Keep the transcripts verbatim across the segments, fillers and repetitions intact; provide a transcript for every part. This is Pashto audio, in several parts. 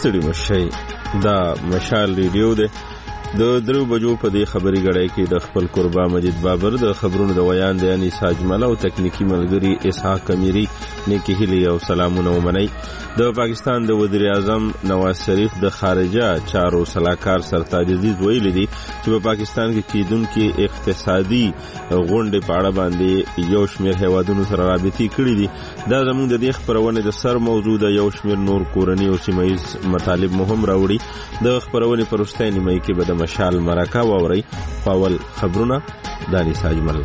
ستړي مشئ. دا مشال ریډیو دی. د درو بجو په دې خبري غړای کې د خپل قربا مجید بابر د خبرونو د ویان دی اني ساجمل او تکنیکی ملګری اسحاق کمیری نیکی هلی او سلامونه ومني. د پاکستان د وزیر اعظم نواز شریف د خارجه چارو صلاحکار سرتاج عزیز ویلي دي چې په پاکستان کې کیدونکو اقتصادي غونډې په اړه باندې یو شمېر هیوادونو سره رابطې کړې دي. دا زموږ د دې خبرونه د سر موضوع د یو شمېر نور کورنی او سیمایي مطالب مهم راوړي. د خبرونه پرسته نیمه کې به د مشال مرکه ووري. پاول خبرونه دانی ساجمل.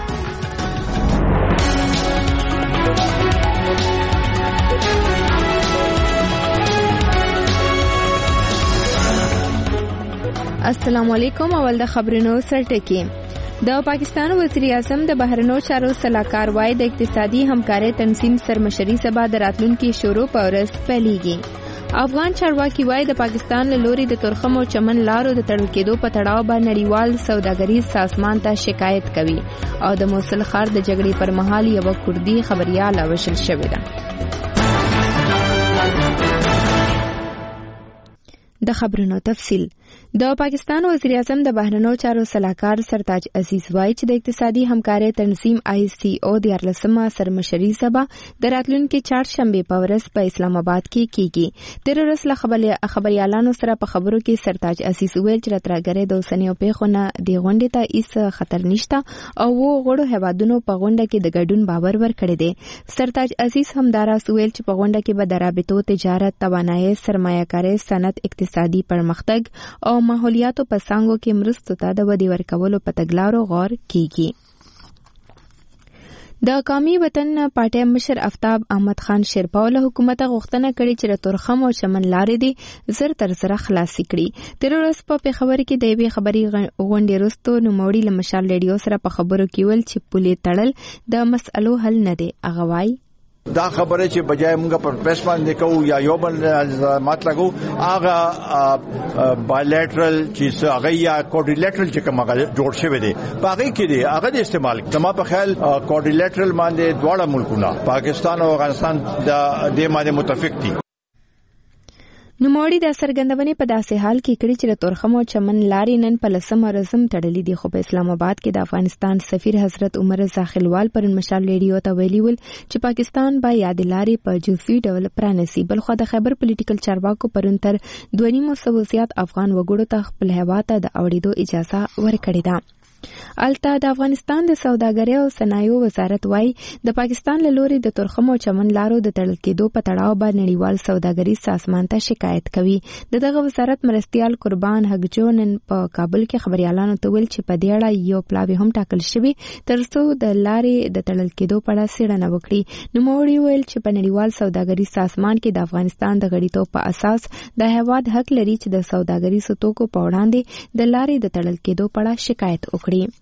السلام علیکم. اول د خبرونو سرټکی. د پاکستان وزیر اعظم د بهرنیو چارو صلاحکار وای د اقتصادي همکارۍ تنظیم سرمشري سبا د راتلونکي شروع په ورځ پیلېږي. افغان چارواکي وای د پاکستان له لوري د تورخم او چمن لارو د تړل کېدو په تړاو باندې نړیوال سوداګریز سازمان ته شکایت کوي او د موصل ښار د جګړې پر مهال یو کوردی خبريال وشل شوې ده. د خبرونو تفصیل. د پاکستان وزیر اعظم د بهرنیو چارو صلاحکار سرتاج عزیز وای چې د اقتصادي همکارۍ تنظیم آی سی او د ارلسمه سرمشري سبا د راتلونکي چهارشنبه په ورځ په اسلام آباد کې کیږي. تر ورځ له خبريالانو سره په خبرو کې سرتاج عزیز ویل چې راترګره د اوسنیو پیښونه د غونډې ته هیڅ خطر نشته او و غړو هوادونو په غونډه کې د ګډون باور ورکړی دی. سرتاج عزیز همدارا ویل چې په غونډه کې به د رابطو تجارت توانایي سرمایه‌کاري صنعت اقتصادي پرمختګ او ماحولیاتو په څانګو کې مرستو ته د ودې ورکولو په تګلارو غور کیږي. د قومي وطن پارټي مشر آفتاب احمد خان شیرپاو له حکومت غوښتنه کړې چې د تورخم او چمن لارې دي زر تر زر خلاص کړي. تر اوسه په پیښور کې د یوې خبري غونډې وروسته نوموړي له مشال ریډیو سره په خبرو کې ویل چې پولې تړل د مسئلو حل نه دی. هغه وایي دا خبره چې بجای موږ پر پریس باندې کوو یا یو بل الزامات لګو هغه بایلیټرل چې هغه یا کوډریلیټرل چې کوم هغه جوړ شوی دی باقي کې دی هغه د استعمال کما په خیال کوډریلیټرل باندې دواړه ملکونه پاکستان او افغانستان د دې باندې متفق دي. نوموړي د څرګندونې په داسې حال کې کړي چې د تورخم او چمن لارې نن په لسمه ورځ تړلې دي. خو په اسلام آباد کې د افغانستان سفیر حضرت عمر زاخلوال پر مشال ریډیو ته ویلي ول چې پاکستان به یاد لارې په جزوي ډول پرانیسي. بلخو د خیبر پولیټیکل چارواکو پرون تر دوه نیمو سوو زیات افغان وګړو ته خپل هیواد ته د اوړېدو اجازه ورکړې ده. الته د افغانستان د سوداګرۍ او صنایعو وزارت وایي د پاکستان له لوري د تورخم او چمن لارو د تړل کېدو په تړاو باندې نړیوال سوداګریز سازمان ته شکایت کوي. دغه وزارت مرستيال قربان حقجو نن په کابل کې خبريالانو ته ویل چې په دې اړه یو پلاوی هم ټاکل شوی ترڅو د لارې د تړل کېدو په اړه څېړنه وکړي. نوموړي ویل چې په نړیوال سوداګریز سازمان کې د افغانستان د غړیتوب په اساس د هیواد حق لري چې د سوداګریزو توکو په وړاندې د لارې د تړل کېدو په اړه شکایت وکړي.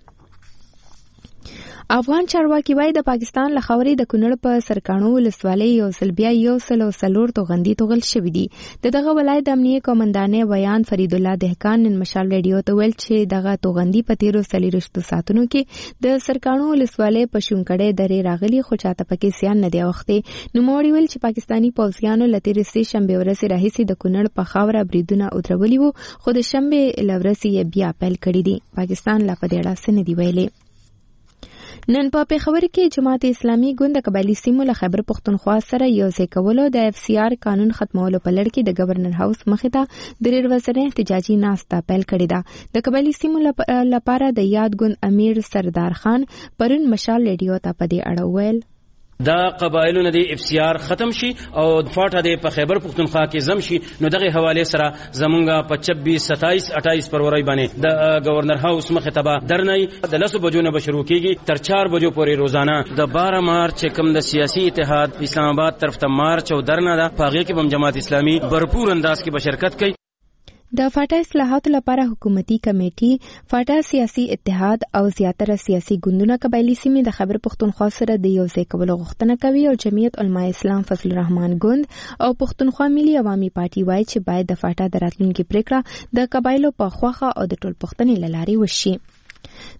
افغان چارواکي وایي د پاکستان له خاورې د کونړ په سرکاڼو ولسوالۍ یو سل بیا یو سل او څلور توغندي توغل شوي دي. د دغه ولایت د امنیه قومندانې بیان فرید الله دهقان نن مشال ریډیو ته ویل چې دغه توغندي په تیرو څلېرویشتو ساعتونو کې د سرکاڼو ولسوالۍ په شونکړې درې راغلي خو چاته پکې سیان نه دی اوښتې. نوموړي ویل چې پاکستاني پوځیانو له تېرې سې شنبې ورځې راهیسې د کونړ په خاوره بریدونه ودرولي وو خو د شنبې له ورځې یې بیا پیل کړي دي. پاکستان لا په دې اړه څه نه دي ویلي. نن په پیښور کې جماعت اسلامي ګوند د قبایلی سیمو له خیبر پښتونخوا سره یو ځای کولو د اف سی آر قانون ختمولو په لړ کې د گورنر هاوس مخې ته درې ورځې احتجاجي ناسته پیل کړې ده. د قبایلی سیمو لپاره د یاد ګوند امیر سردار خان پرون مشال ریډیو ته په دې اړه ویل دا قبایلونه د اف سی آر ختم شي او فاټه د په خیبر پښتونخوا کې زم شي. نو دغه حواله سره زمونږه په چھبیس ستائیس اٹھائیس فروری باندې د گورنر هاوس مخه تبا درنۍ د لسو بجو نه شروع کیږي تر چار بجو پورې روزانه د بارہ مارچ کوم د سیاسي اتحاد اسلام آباد طرف ته مارچ او درنه ده پاغه کې هم جماعت اسلامي भरपूर انداز کې بشرکت کوي. د فاټا اصلاحاتو لپاره حکومتي کمیټي فاټا سیاسي اتحاد او زیاتره سیاسي ګوندونه قبایلی سیمې د خیبر پښتونخوا سره د یو ځای کولو غوښتنه کوي او جمعیت علماء اسلام فضل الرحمن ګوند او پښتونخوا ملي عوامي پارټي وایي چې باید د فاټا د راتلونکي پریکړه د قبایلو په خواخه او د ټول پښتنې لارې وشي.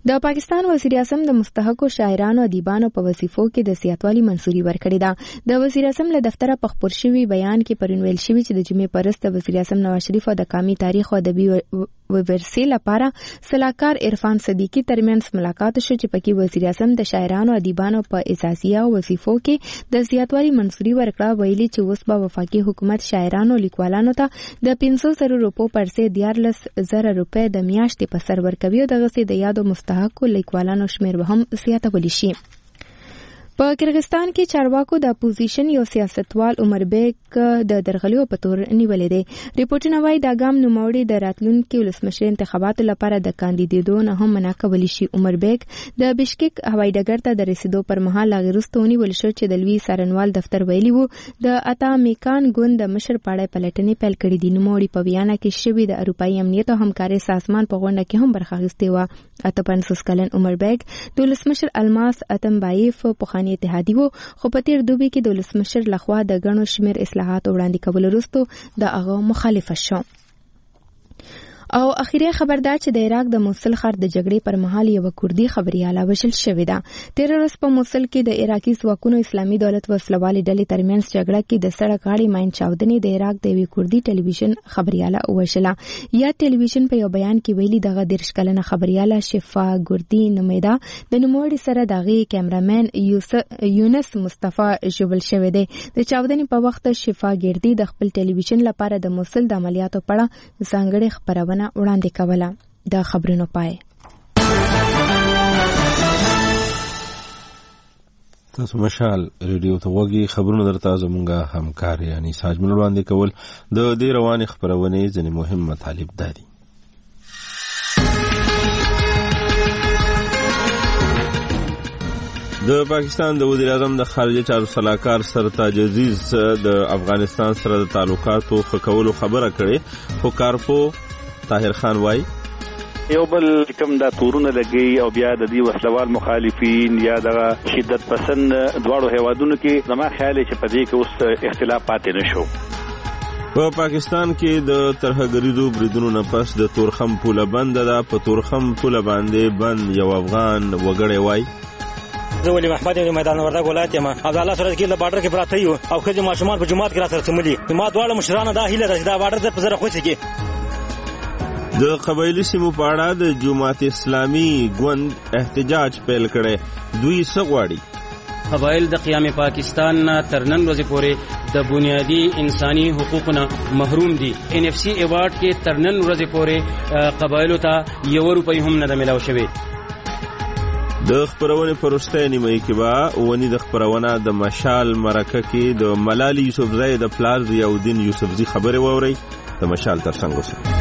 د پاکستان وزیر اعظم د مستحقو شاعرانو او ادیبانو په وظیفو کې د زیاتوالي منصوري ورکړې ده. د وزیر اعظم له دفتره په خپور شوي بیان کې پرون ویل شوي چې د جمعې پرست د وزیر اعظم نواز شریف او د قومي تاریخ او ادبي ورثې لپاره سلاکار عرفان صدیقي ترمنځ ملاقات شو چې پکې وزیر اعظم د شاعرانو او ادیبانو په اعزازیه او وظیفو کې د زیاتوالي منصوري ورکړه. ویلي چې اوس به وفاقي حکومت شاعرانو او لیکوالانو ته د پنځه زره روپو پر ځای دیارلس زره روپۍ د میاشتې په سر ورکوي او دغسې د یادو مستحقو لیکوالانو شمېر به هم زیاتولی شي. په کرغستان کې چارواکو د اپوزیشن یو سیاستوال عمر بیگ د درغلیو په تور نیولې دی. ریپورټونه وايي دا ګام نوموړي د راتلونکي ولسمشر انتخاباتو لپاره د کاندیدېدو نه هم منع کولی شي. عمر بیگ د بشکک هوایي ډګر ته د رسیدو پر مهال هغې وروسته ونیول شو چې د لوی څارنوال دفتر ویلي و د اتا میکان ګوند د مشر په اړه پلټنې پیل کړي دي. نوموړي په ویانا کې شوي د اروپایي امنیت او همکارۍ سازمان په غونډه کې هم برخه اخیستې وه. اته پنځوس کلن عمر بیگ د ولسمشر الماس اتمبایف پخوانی اتحادي وو، خو په تیر دوبي کې د ولسمشر لخوا د ګڼو شمېر اصلاحاتو وړاندې کولو وروسته د هغه مخالفه شو. او اخیری خبر دا چې د عراق د موصل ښار د جګړې پر مهال یو کوردي خبرياله وژل شوې ده. تیر ورځ په موصل کې د عراقي ځواکونو اسلامي دولت وسلوالې ډلې ترمنځ جګړه کې د سړک غاړې ماین چاودنې د عراق د یوې کوردي ټلویزیون خبرياله وژله. یا ټلویزیون په یو بیان کې ویلي دغه دېرش کلنه خبرياله شفا ګردي نومیده د نوموړي سره د هغې کیمرامین یونس مصطفی ژوبل شوی دی. د چاودنې په وخت شفا ګردي د خپل ټلویزیون لپاره د موصل د عملیاتو په اړه ځانګړې خبرونه وړاندې کوله. د خبرونو پای. تاسو مشال ریډیو ته وګورئ. خبرونه درته زموږه همکار یعنی ساجمن وړاندې کول. د دې روانې خبرونې ځینې مهم مطالب دي. د پاکستان د وزیر اعظم د خارجه چارو سلاکار سرتاج عزیز د افغانستان سره د تعلقاتو ښه کولو خبره کړې، خو کارپو طاهر خان وای یو بل کوم دا تورونه لګي او بیا د دې وسلوال مخالفین یا د شدت پسند دواړو هیوادونو کې زما خیال چې په دې کې اوس اختلاف پاتې نشو. په پاکستان کې د ترهګریزو بریدونو نه پس د تورخم پوله بند ده. په تورخم پوله باندې بند یو افغان وګړی وای زه ولی محمد ابن میدان وردګ ولایت یم. او الله سره کې له بارډر کې پراته یو او خځې ماشومان په جماعت کې را سره سملي. ما دواړه مشرانو دا هیله ده چې دا بارډر په زره خوشي کې د قبایلی سیمو په اړه د جماعت اسلامي ګوند احتجاج پیل کړي. دوی څه غواړي؟ قبایل د قیام پاکستان تر نن ورځې پورې د بنیادی انساني حقوقونو محروم دي. ان اف سی ایوارډ کې تر نن ورځې پورې قبایلو ته یو روپۍ هم نه ملاو شوی. د خبرونې پرسته نیمه کې با ونی د خبرونه د مشال مرکه کې د ملالي یوسفزۍ د پلار ضیاءالدین یوسفزۍ خبره ووري. د مشال ترڅنګ اوسه.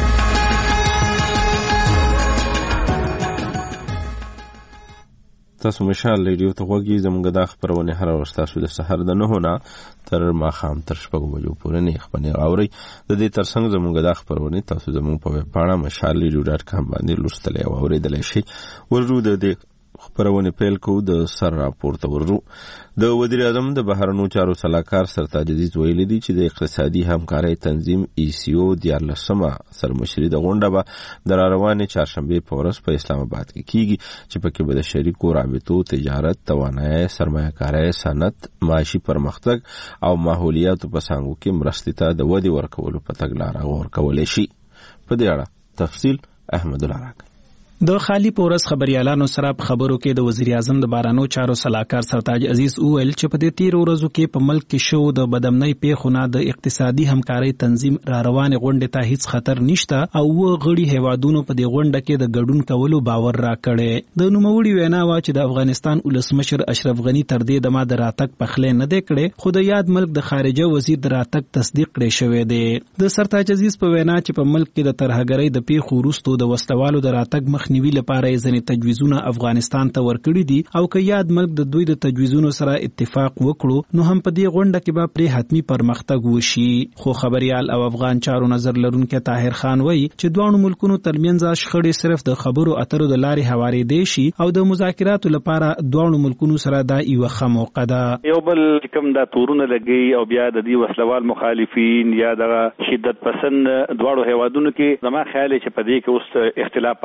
تاسو مشال ریډیو ته وګورئ. زموږ د خبرونه هر ورځ تاسو د سحر د نه نه تر ماښام تر شپږو بجو پورې نه خبرونه اورئ. د دې ترڅنګ زموږ د خبرونه تاسو زموږ په ویب پاڼه مشال ریډیو ډاټ کام باندې لوستلی او اوریدلی شئ. ورجو د دې خبرونه پیل کو د سر راپورته ورجو. د وزیر اعظم د بهرنیو چارو سلاکار سرتاج عزیز ویلي دي چې د اقتصادي همکارۍ تنظیم ای سی او دیارلسمه سرمشري د غونډه به د راروانې چهارشنبې په ورځ په اسلام آباد کې کیږي چې پکې به د شریکو رابطو، تجارت، توانایي، سرمایه‌کارۍ، صنعت، معاشي پرمختګ او ماحولیاتو په څانګو کې مرستې ته د ودې ورکولو په تګلاره غور کولی شي. په دې اړه تفصیل احمد الله راک. د خالی پورس خبريالانو سره په خبرو کې د وزیر اعظم د بارانو چارو سلاکار سرتاج عزیز اویل چې په دې تیر ورځو کې په ملک کې شو د بدامنۍ پیښونه د اقتصادي همکارۍ تنظیم را روانې غونډې ته هیڅ خطر نشته او و غړي هیوادونو په دې غونډه کې د ګډون کولو باور راکړي. د نوموړي وینا وا چې د افغانستان ولسمشر اشرف غنی تر دې دمه د راتګ پخلې نه دی کړي، خو د یاد ملک د خارجه وزیر د راتګ تصدیق کړی شوی دی. د سرتاج عزیز په وینا چې په ملک کې د ترهګرۍ د پیښو وروسته د وسلوالو د راتګ مخنیوي لپاره ځینې تجویزونه افغانستان ته ورکړي دي او که یاد ملک د دوی د تجویزونو سره اتفاق وکړو نو هم په دې غونډه کې به پرې حتمی پرمختګ وشي. خو خبريال او افغان چارو نظر لرونکي طاهر خان وایي چې دوه ملکونو ترمنځ شخړې صرف د خبرو اترو د لارې هوارې دي شي او د مذاکراتو لپاره دوه ملکونو سره دا یو ښه موقع ده. یو بل کوم دا تورونه لګي او بیا د دې وسلوال مخالفین یا د شدت پسند دواړو هیوادونو کې زما خیال چې په دې کې اوس اختلاف پاتې نشو.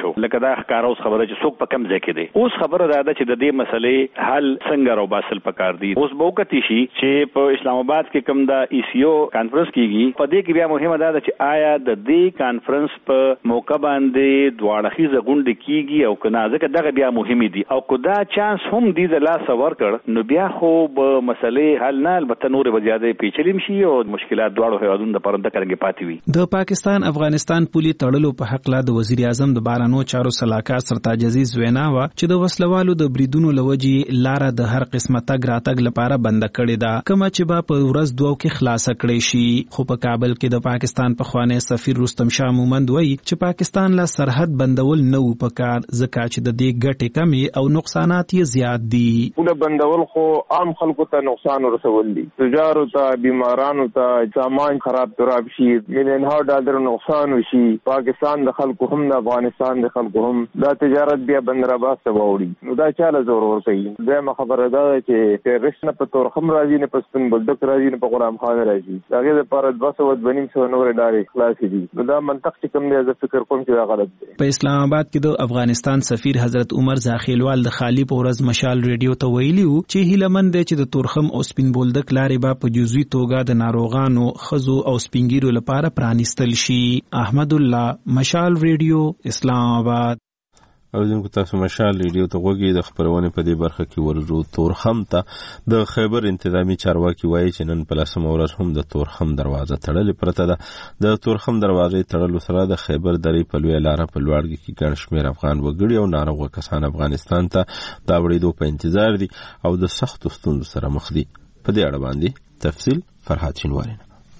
شو لکه دا ښکارا اوس خبره چې څوک په کم ځای کې دی. اوس خبره دا ده چې د دې مسلې حل څنګه راو باسل پکار دي. اوس به وکړي شي چې په اسلام آباد کې کوم دا ای سی او کانفرنس کیږي، په دې کې بیا مهمه ده چې آیا د دې کانفرنس په موقع باندې دواړه خيزه غونډه کیږي او کنه، ځکه دغه بیا مهمه دي. او کو دا چانس هم دې د لاس ورکړ نو بیا خو به مسلې حل نه، البته نور به زیاده پیچلې شي او مشکلات دواړو هیوادونو د پرنده کرنګ پاتې وي. د پاکستان افغانستان پولي تړلو په حق لا د وزیر اعظم د بارانو چارو سلاکار سرتاج عزیز وینا وا چې د وسلوالو د بریدونو لوجې لاره د هر قسمه تګ راتګ لپاره بند کړې ده، کومه چې به په ورځ دوه کې خلاص کړي شي. خو په کابل کې د پاکستان پخوانی سفیر رستم شاه مومند وایي چې پاکستان لا سرحد بندول نه و پکار، ځکه چې د دې ګټې کمی او نقصانات یې زیات دي. پوله بندول خو عام خلکو ته نقصان ورسول دي، تجارو ته، بیمارانو ته، سامان خراب تراب شي، میلیونها ډالر نقصان وشي. پاکستان د خلکو هم د افغانستان د خلکو هم دا تجارت بیا بندراباد ته وړي، نو دا چاله زور ور کوي. دغه خبره ده چې ټیرریست نه په تورخم راځي، نه په سپین بولدک راځي، نه په غلام خان راځي. هغه د پر دوه سوه دوه سوه نور ډالر خلاص دي. نو دا منطق چې کوم دی، زه فکر کوم چې دا غلط دی. په اسلام آباد کې د افغانستان سفیر حضرت عمر زاخیلوال د خالی په ورځ مشال ریډیو ته ویلي وو چې هیلمن دی چې د تورخم او سپین بولدک لارې به په جزوي توګه د ناروغانو، خزو او سپینګیرو لپاره پرانیستل شي. احمد الله، مشال ریډیو، اسلام آباد. او دغه تاسو مشال ریډیو ته وګورئ. د خبرونه په دې برخه کې ورزو تورخم ته د خیبر انتظامی چارواکي وایي چې نن په لسمه ورځ هم د تورخم دروازه تړلې پرته ده. د تورخم دروازې تړلو سره د خیبر درې په لوی لار په لوړګي کې ګڼ شمېر افغان وګړي او ناروغه کسان افغانستان ته د وړېدو په انتظار دي او د سختو ستونزو سره مخ دي. په دې اړه باندې تفصیل فرحات شینواری.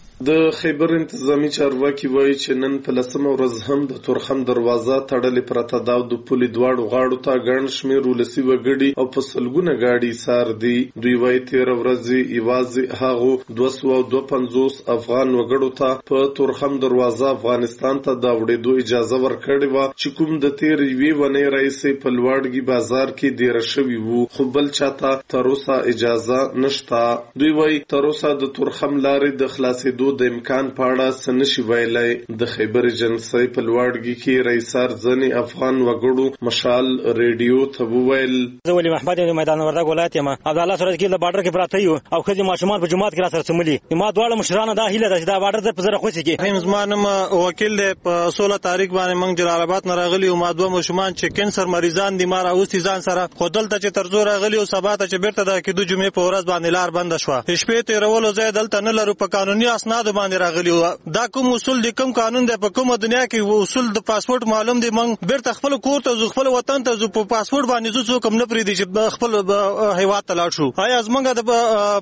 د خیبر انتظامی چارواکي وایي چې نن په لسمه ورځ هم د تورخم دروازه تړلې پرته ده او د پولې دواړو غاړو ته ګڼ شمېر ولسي وګړي او په سلګونه ګاډي ایثار دي. دوی وایي تېره ورځ یوازې هغو دوه سوه دوه پنځوس افغان وګړو ته په تورخم دروازه افغانستان ته د وړېدو اجازه ورکړې وه چې کوم د تېرې یوې ونې راهیسې په لوړګي بازار کې دېره شوي وو، خو بل چاته تر اوسه اجازه نشته. دوی وایي تر اوسه د تورخم لارې د خلاصېدو د امکان په اړه څه نشي ویلی. د خیبر ایجنسۍ په لوړګي کې رئیسار ځینې افغان وګړو مشال ریډیو ته وویل: زه ولی محمد یم، میدان وردګ ولایت یم. او د الله سره کې د بارډر کې پراته یو او ښځې ماشومان په جومات کې را سره څملي. ما دواړه مشرانو دا هیله ده چې دا بارډر زر په زره خوشي کړي. هم زما نوم وکیل دی. په سوله تاریخ باندې موږ جلال آباد نه راغلي او ما دوه ماشومان چې کینسر مریضان دي ما راوستي ځان سره، خو دلته چې تر زور راغلي او سبا ته چې بیرته د کېدو جمعې په ورځ باندې لار بنده شوه. شپې تېرولو ځای دلته نه لرو. په قانوني اسناد باندې راغلی و. دا کوم اصول دي، کوم قانون دی، په کومه دنیا کې اصول د پاسپورت معلوم دي. موږ بیرته خپل کور ته ځو، خپل وطن ته ځو. په پاسپورت باندې ځو څوک نه پریدي چې خپل هیواد ته لاړ شو. آیا زمونږ د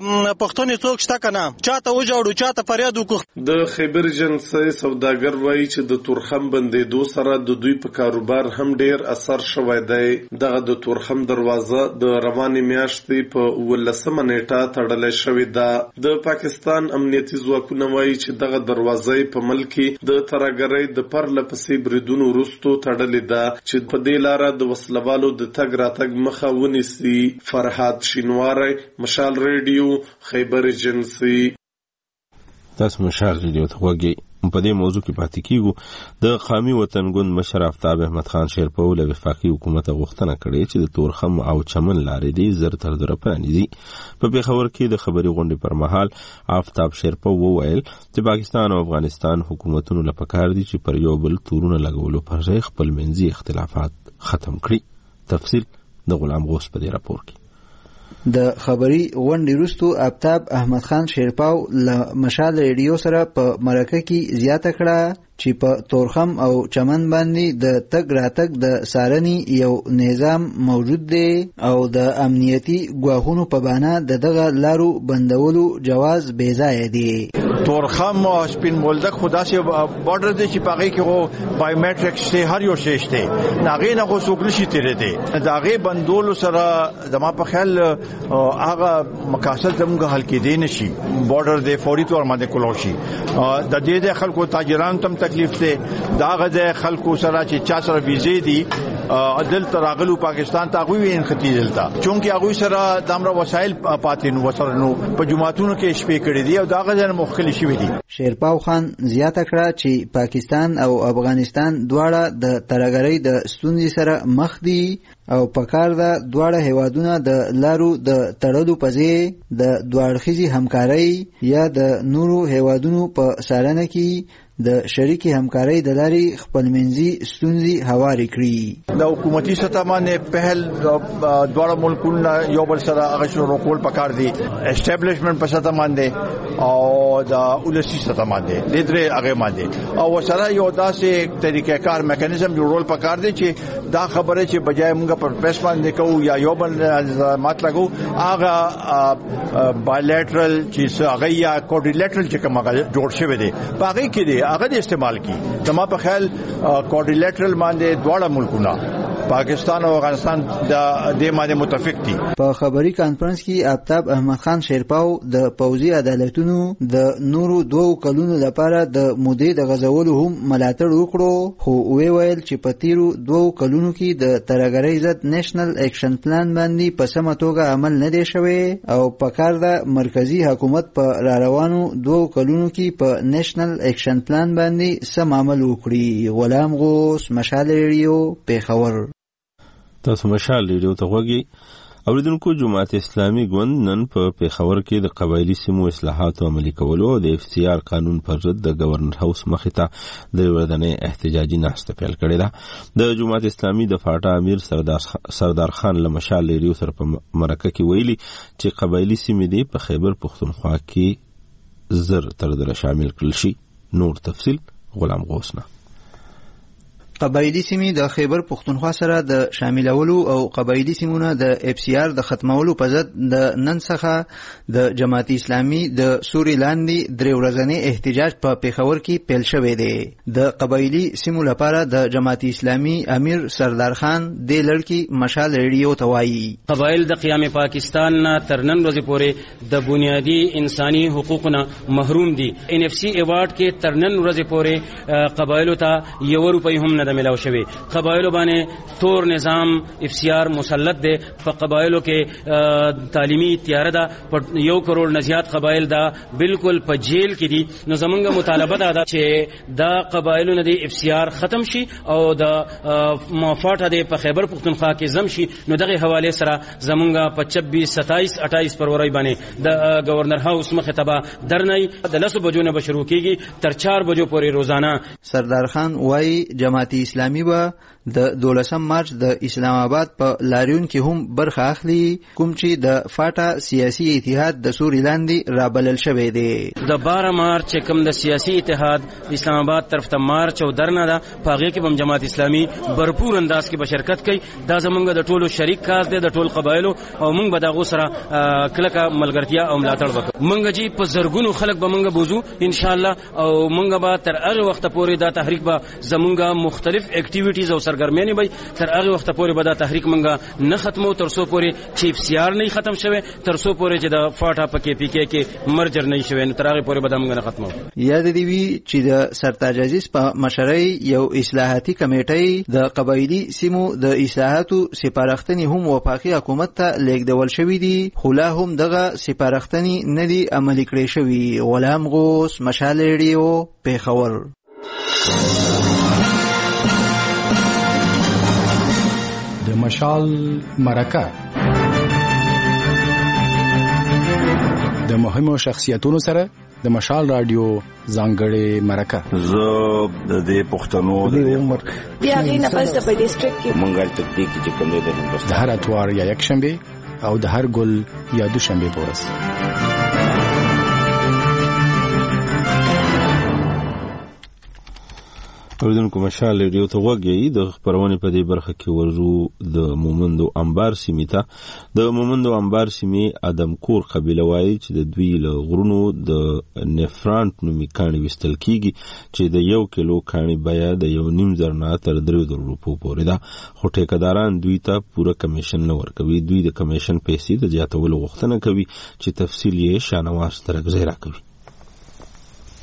پښتون څوک شته کنه؟ چاته وجاړو، چاته فریاد وکړو. د خیبر ایجنسۍ سوداګر وایي چې د تورخم بندېدو سره د دوی په کاروبار هم ډیر اثر شوی دی. دغه د تورخم دروازه د روانې میاشتې په اوولسمه نیټه تړلې شوې ده. د پاکستان امنیتي ځواکونه وایي چې دغه دروازه په ملک کې د ترهګرۍ د پرله پسې بریدونو وروسته تړلې ده چې په دې لاره د وسلوالو د تګ راتګ مخه ونیسي. فرحات شینواری، مشال ریډیو، خیبر ایجنسۍ. تاسو مشال ریډیو ته وګورئ. په دې موضوع کې پاتې کیږو. د قومي وطن ګوند مشر آفتاب احمد خان شیرپور له وفاقي حکومت غوښتنه کړې چې د تورخم او چمن لارې دې زر تر زر پرانیزي. په پیښور کې د خبري غونډې پر مهال آفتاب شیرپور وویل چې پاکستان او افغانستان حکومتونو له پکار دي چې پر یو بل تورونه لګولو پر ځای خپل منځي اختلافات ختم کړي. تفصیل د غلام غوث په دې راپور کې. د خبري غونډې وروسته آفتاب احمد خان شیرپاو له مشال ریډیو سره په مرکه کې زیاته کړه چې په تورخم او چمن باندې د تګ راتګ د څارنې یو نظام موجود دی او د امنیتي ګواښونو په بهانه د دغه لارو بندولو جواز بې ځایه دی. تورخم او سپین بولدک خو داسې بارډر دی چې په هغې کې خو بایومیټرکس دی، هر یو شی شته، د هغې نه خو څوک نشي تېرېدی. د هغې بندولو سره زما په خیال هغه مقاصد زموږ حل کېدی نه شي. بارډر دی فوري طور باندې کلو شي. د دې د خلکو تاجرانو ته تکلیف دی. دا غځه خلکو سره چې چا سره ویزې دي عدل تراغلو پاکستان ته غوي وین ختی دلته چونکه هغه سره دمر وسایل پاتې نو وسره نو په جمعاتونو کې شپې کړې دي او دا غځه مخکلي شوی دي. شیرپاو خان زیاته کړه چې پاکستان او افغانستان دواړه د ترهګرۍ د ستونزې سره مخ دي او پکار ده دواړه هیوادونه د لارو د تړلو په ځای د دواړخیزې همکارۍ یا د نورو هیوادونو په څارنه کې د شریکي همکارۍ د لارې خپلمنځي ستونزې هوارې کړي. د حکومتي سطح باندې پهل دواړه ملکونه یو بل سره هغه شروع کول پکار دي، اسټابلیشمنت په سطح باندې او د ولسی سطح باندې د درې هغه باندې او سره یو داسې طریقې کار میکانیزم جوړول پکار دي چې دا خبره چې بجای موږ پر پریس باندې کوو یا یو بل مات لګو هغه بایلیټرل چې هغه یا کوډریلیټرل چې کوم جوړ شوی دی هغه کې دی هغه استعمال کی. زما په خیال کوډریلیټرل باندې دواړه ملکونه پاکستان او افغانستان د دې باندې متفق دي. په خبري کانفرنس کې آفتاب احمد خان شیرپاو د پوځي عدالتونو د نورو دوو کلونو لپاره د مودې د غزولو هم ملاتړ وکړو، خو وی ویل چې په تیرو دوو کلونو کې د ترهګرۍ ضد نېشنل اکشن پلان باندې په سمه توګه عمل نه دی شوی او په کار ده مرکزی حکومت په را روانو دوو کلونو کې په نېشنل اکشن پلان باندې سم عمل وکړي. غلام غوث، مشال ریډیو، پیښور. تاسو مشال ریډیو ته غوږی اوریدونکو. جماعت اسلامي ګوند نن په پیښور کې د قبایلی سیمو اصلاحات عملي کولو او د اف سی آر قانون پر ضد د گورنر هاوس مخې ته د ورځنۍ احتجاجي ناشته پیل کړې ده. د جماعت اسلامي د فاټا امیر سردار سردار خان له مشال ریډیو سره په مرکه کې ویلي چې قبایلی سیمې دې په خیبر پښتونخوا کې زر تر دره شامل کړل شي. نور تفصیل غلام غوث نه. قبایلی سیمې د خیبر پښتونخوا سره د شاملولو او قبایلی سیمونه د اف سی آر د ختمولو په ضد د نن څخه د جماعت اسلامي د سوري لاندې درې ورځنی احتجاج په پیښور کې پیل شوی دی. د قبایلی سیمو لپاره د جماعت اسلامي امیر سردار خان د لړکی مشال ریډیو ته وایي قبایل د قیام پاکستان نه تر نن ورځې پورې د بنیادی انساني حقوقونو محروم دي. ان اف سی ایوارډ کې تر نن ورځې پورې قبایلو ته یو روپۍ هم نه ملاو شوی. قبایلو باندې تور نظام اف سی آر مسلط دی. په قبایلو کې تعلیمي تیار ده. یو کروڑ نه زیات قبایل دا بالکل په جیل کې دي. نو زمونږ مطالبه ده چې دا قبایلو نه دی اف سی آر ختم شي او د موافقه د په خیبر پختونخوا کې زم شي. نو دغه حواله سره زمونږ په چھبیس ستائیس اٹھائیس فروری باندې د گورنر هاوس مخه تبا درنۍ د لسو بجو نه به شروع کیږي تر چار بجو پورې روزانه. سردار خان وایي جماعت اسلامي به د دولسم مارچ د اسلام آباد په لاریون کې هم برخه اخلي، کوم چې د فاټا سیاسي اتحاد د سوري لاندې رابلل شوی دی. د بارہ مارچ کوم د سیاسي اتحاد اسلام آباد طرف ته مارچ او درنه ده پاغه کې بم جماعت اسلامي برپور انداز کې به شرکت کوي. دا زمونږ د ټولو شریک کار دی د ټول قبایلو او مونږ به دغه سره کلکه ملګرتیا او ملاتړ وکړو. مونږ چې په زرګونو خلک به مونږ بوزو ان شاء الله او مونږ به تر هغه وخت پورې دا تحریک به زمونږ مختلف اکټیویټیز او سرګرمیانې به تر هغه وخت پورې به دا تحریک مونږ نه ختمو تر څو پورې چې اف سی آر نه ختم شوه، تر څو پورې چې د فاټا په کې پی کې کې مرجر نه شوه، تر هغه پورې به دا مونږ نه ختمو. یاد دی وی چې د سرتاج عزیز په مشرۍ یو اصلاحاتي کمیټې د قبایلی سیمو د اصلاحاتو سپارښتنې هم وفاقي حکومت ته لیږدول شوې دي، خو لا هم دغه سپارښتنې نه دي عملي کړې شوې. غلام غوث، مشال ریډیو، پیښور. د مشال مرکه د مهمو شخصیتونو سره د مشال رادیو ځانګړې مرکه. زه د دې پښتنو د عمر بیا غي نه پس په ډیسټریکټ کې مونږه تدبیق چې کوم دی د هر اتوار یا یک شنبه او د هر ګل یا دوشنبه په ورځ. اوریدونکو مشال ریډیو ته غوږی. د خبرونه په دې برخه کې ورزو د مومندو انبار سیمې ته. د مومندو انبار سیمې ادم کور قبیله وایي چې د دوی له غرونو د نفرانت نومي کاڼي وستل کیږي چې د یو کیلو کاڼي بیا د یو نیم زر نه تر درې زره روپو پورې ده، خو ټیکداران دوی ته پوره کمیشن نه ورکوي. دوی د کمیشن پیسې د زیاتولو غوښتنه کوي چې تفصیل یې شانواز ترګزی راکوي.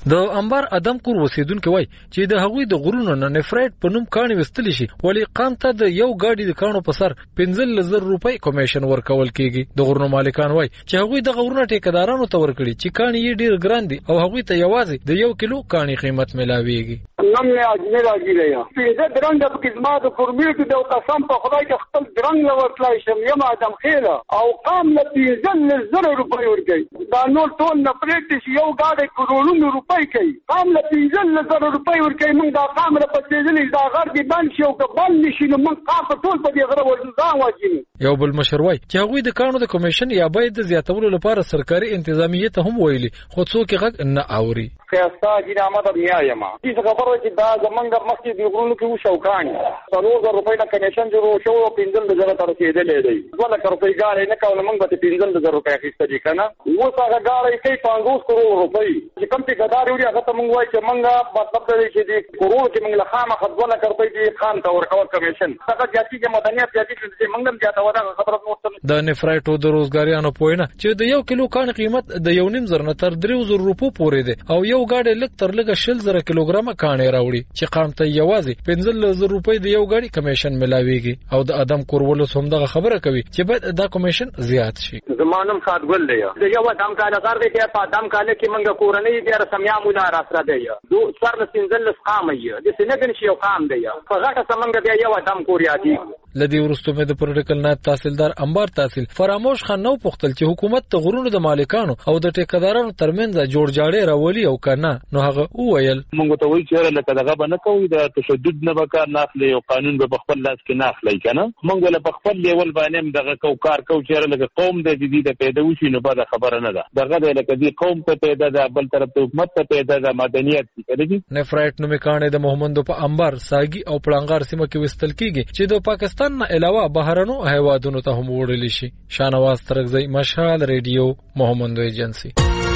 د انبار ادم کور اوسیدونکو وای چې د هغوی د غرونو نه نفرایټ په نوم کاني وستلی شي ولی قام ته د یو گاډي د کانو په سر پنځه لزر روپۍ کمیشن ورکول کیږي د غرونو مالکان وای چې هغوی د غرونو ټیکدارانو ته ورکړي چې کاني یې ډیر ګران دي او هغوی ته یوازې د یو کیلو کاني قیمت ملاويږي. نن نه اجمه راځي یا پنځه درنګ په کزما د فورمیټ د قسم په خدای چې خپل درنګ ورتلای شم یم ادم خیره او قام له پنځه لزر روپۍ ورکړي دا نور ټول نه پریکټ شي یو گاډي کروڑونو روپۍ کوي قام له پنځه لزر روپۍ ورکړي موږ دا قام له پچېدلې دا غر دی بند شي او کبل نشي نو موږ قام په ټول په دې غره ورځان واجی. یو بل مشروي چې هغوی د کانو د کمیشن یا باید د زیاتولو لپاره سرکاري انتظامیه ته هم ویلي خو څوک غږ نه اوري. خیاستا جی احمد بیا یما چې خبره چې دا زمونږ مخکې د غرونو کې وشو کاني څلور زره روپۍ د کمیشن جوړ شو او پنځه زره تر رسیدلې دی دوه لک روپۍ ګاړې نه کول موږ به پنځه زره روپۍ اخیستې دي کنه اوس هغه ګاړې کوي پنځوس کروڑ روپۍ چې کوم چې ګدار وړي هغه ته موږ وایي چې موږ مطلب دی چې د کروڑ کې موږ له خامه خدوه لک روپۍ دی خام ته ورکول کمیشن هغه جاتي کې مدنیت جاتي چې موږ هم جاته ودا خبره نوته د نفرایټو د روزګاریانو پوینه چې د یو کیلو کان قیمت د یو نیم زر نه تر درې زره روپو پورې دی او یو ګاډي لک تر لږه شل زره کیلوګرام کانې راوړي چې قام ته یوازې پنځه زره روپۍ د یو ګاډي کمیشن ملاويږي او د ادم کورولو هم دغه خبره کوي چې باید دا کمیشن زیات شي. زمانم خاطګل دی د یو ادم کاله کار دی په ادم کاله کې منګه کورنۍ دی رسمیا مولا راسره دی دو سر پنځه قام یې د سینګن شي قام دی په غټه سمنګ دی یو ادم کوریا دی. لدی ورستو مې د پروتوکول نائب تحصیلدار انبار تحصیل فراموش خان نو پختل چې حکومت ته غرونو د مالکانو او د ټیکدارانو ترمنځ جوړ جاړې راولي او کنه نو هغه وویل موږ ته وایي چې لکه دغه به نه کوي د تشدد نه به کار نه اخلي او قانون به په خپل لاس کې نه اخلي کنه موږ له په خپل لیول باندې دغه کو کار کو چې لکه قوم د دې د پیدا وشي نو به خبره نه ده دغه د لکه دې قوم ته پیدا ده بل طرف ته حکومت ته پیدا ده مدنیت کړي. نفرایټ نو میکانې د محمد په انبار ساګي او پړنګار سیمه کې وستل کیږي چې د پاکستان نه علاوه بهرنو هیوادونو ته هم وړل شي. شانواز ترغزی مشال ریډیو محمد ایجنسی.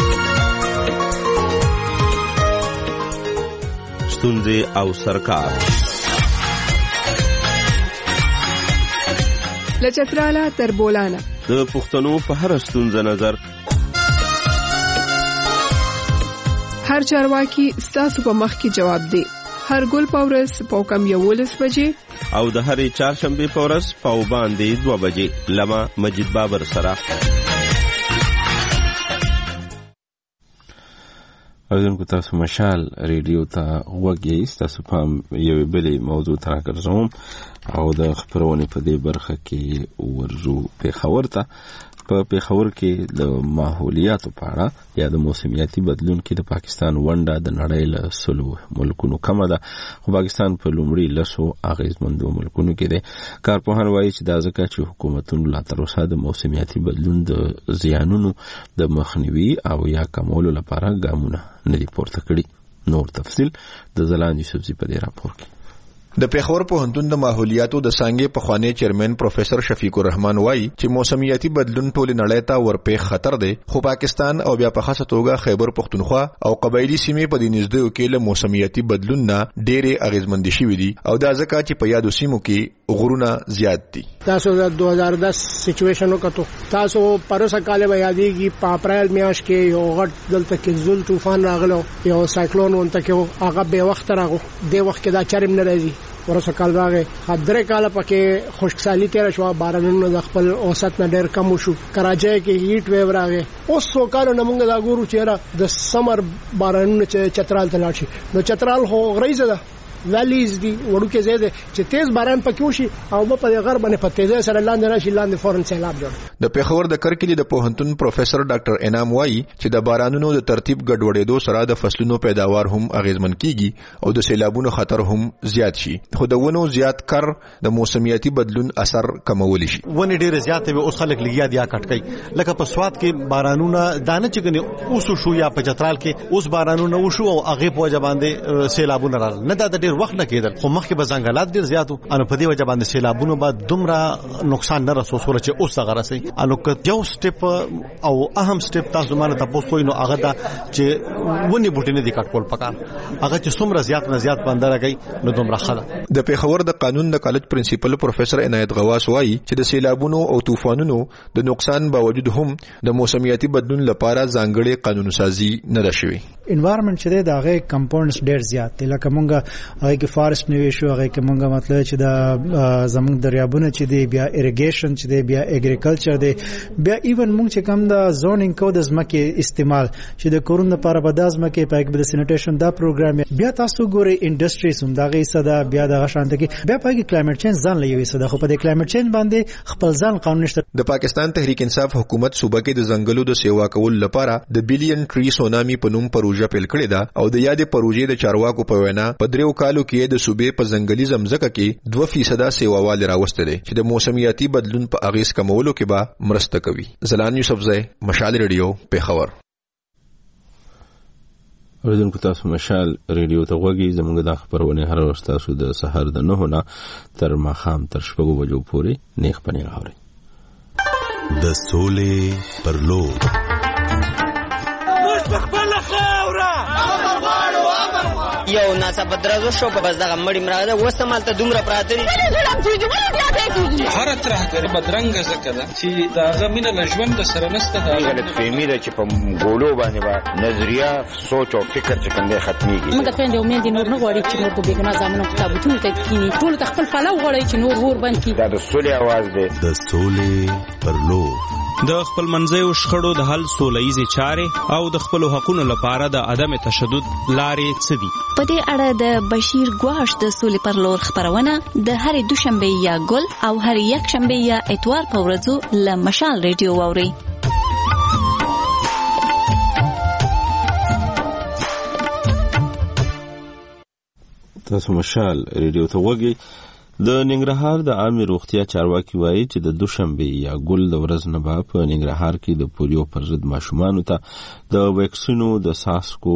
ستونزې او سرکار لچتراله تر بولانه د پښتنو په هر ستونزه نظر هر چارواکي ستاسو په مخ کې جواب دی. هر ګل پاورس په کم یولس بجې او د هرې چهارشنبې په ورځ په باندې دوه بجې لمه مجید بابر سره. اوریدونکو تاسو مشال ریډیو ته غوږ یې تاسو پام یو بلې موضوع ته راګرځوم او د خبرونې په دې برخه کې ورجو پیښور ته په پیښور کې د ماحولیاتو په اړه یا د موسمیاتي بدلون کې د پاکستان ونډه د نړۍ له سلو ملکونو کمه ده خو پاکستان په لومړي لسو اغیزمندو ملکونو کې دی. کارپوهان وایي چې دا ځکه چې حکومتونو لا تر اوسه د موسمیاتي بدلون د زیانونو د مخنیوي او یا کمولو لپاره ګامونه نه دي پورته کړي. نور تفصیل د زلاند یوسفزي په دې راپور کې. د پیښور پوهنتون د ماحولیاتو د څانګې پخوانی چیرمن پروفیسور شفیق الرحمن وایي چې موسمیاتي بدلون ټول نړۍ ته ورپېښ خطر دی خو پاکستان او بیا په خاصه توګه خیبر پختونخوا او قبایلی سیمې په دې نږدې کې له موسمیاتي بدلون نه ډېرې اغیزمندې شوي دي او دا ځکه چې په یادو سیمو کې غرونه زیات دي. تاسو د دوه هزار دس سچويشن وکړو تاسو پروسه کاله بیا دیږي په اپریل میاشت کې یو غټ دلته کې زول طوفان راغلو یو سایکلون ونته کې هغه به وخت راغو د وخت کې دا چرم نه راځي ورسره کال راغې خدره کال پکې خشکسالی تیر شو بارانونو د خپل اوسط نه ډېر کم شو کراچۍ کې هیټ ویو راغې اوس سو کال نه موږ دا ګورو چې د سمر بارانونو چې چترال ته لاړ شي نو چترال هو غریزه ده ویلیز دی وړوکې زیاده چې تیز باران پکې وشي او په غرب باندې په تیزه سره لاندې راشي لاندې فورن سیلاب جوړ. د پیښور د کرکلی د پوهنتون پروفیسور ډاکټر انعام وایي چې د بارانونو د ترتیب ګډوډېدو سره د فصلونو پیداوار هم اغیزمن کیږي او د سیلابونو خطر هم زیات شي خو د ونو زیات کر د موسمیاتي بدلون اثر کمول شي. ونې ډېر زیات وي اوس خلک لګیا دي کټ کوي لکه په سواد کې بارانونه دانه چګنی اوس شو یا په چترال کې اوس بارانونه وشو او هغه په وجه باندې سیلابونه راغله نه دا ډېر وخت نه کېدل خو مخکې به ځنګلات ډېر زیاتو ان په دې وجه باندې سیلابونو بعد دومره نقصان نه رسو سره چې اوس هغه رسي انو که یو سټپ او اهم سټپ تاسو مانه تاسو کوی نو هغه دا چې ونی بوټي نه دي کټکول پکار هغه چې څومره زیات نه زیات باندې راګي نو دومره خله. د پیښور د قانون د کالج پرنسپل پروفیسور عنایت غواس وایي چې د سیلابونو او طوفانونو د نقصان باوجود هم د موسمیاتي بدلون لپاره ځانګړي قانون سازي نه ده شوې. انوایرنمنت چې د هغه کمپاونډز ډیر زیات دي لکه مونږه هغه کې فارست نیو شو هغه کې مونږه مطلب چې د زمونږ دریابونه چې دی بیا اریګیشن چې دی بیا اګریکلچر دی بیا ایون مونږ چې کوم د زونینګ کو د زمکه استعمال چې د کورون لپاره به د زمکه په کې د سینیټیشن دا پروګرام بیا تاسو ګوري انډستریز هم دغه صدا بیا د غشانت کې بیا په کې کلایمټ چینج ځان لوي صدا خو په د کلایمټ چینج باندې خپل ځان قانون نشته. د پاکستان تحریک انصاف حکومت صوبه کې د ځنګلو د سیوا کول لپاره د بلین ټری سونامي په نوم پروژه پیل کړې ده او د یادې پروژې د چارواکو په وینا په دریو کالو کې د صوبې په ځنګلي زمزکه کې دوه فیصد سیواوال راوستل چې د موسمیاتي بدلون په اغیز کمولو کې به مرسته کوي. زلان یوسفزئی، مشال ریډیو، پیښور. اوریدونکو تاسو مشال ریډیو ته غوږی زموږ د خبرونه هر ورځ تاسو د سحر د نه نه تر ماخام تر شپږو بجو پورې نیخ پنیر اوري. د سولې پر لور موږ خپل خاوره یو ناڅه بدرازو شو په بس دغه مړی مراده وسمال ته دومره پراته دي هر ترهګر بدرنګ زکه ده چې داغه مینه لژوند سره نسته دا غلط فهمي ده چې په ګولو باندې با نظریه سوچ او فکر چې کنده ختميږي. موږ ته د امید نور نه غواړي چې نور په بیګنا ځامنو کتابونه ته کینی ټول تخپل فلو غواړي چې نور ور باندې کی دا د سولې आवाज ده. د سولې پر لور د خپل منځیو شخړو د حل سولهیزې چارې او د خپل حقوقو لپاره د عدم تشدد لارې څه دي. په دې اړه د بشیر ګواش د سولې پر لور خبرونه د هرې دوشنبه یا ګل او هرې یک شنبه یا اتوار په ورځو له مشال ریډیو واوري. تاسو مشال ریډیو ته وګورئ. د ننګرهار د عامه روغتیا چارواکي وایي چې د دوشنبه یا ګل د ورځ نه به په ننګرهار کې د پولیو پر ضد ماشومانو ته د ویکسینو د ساسکو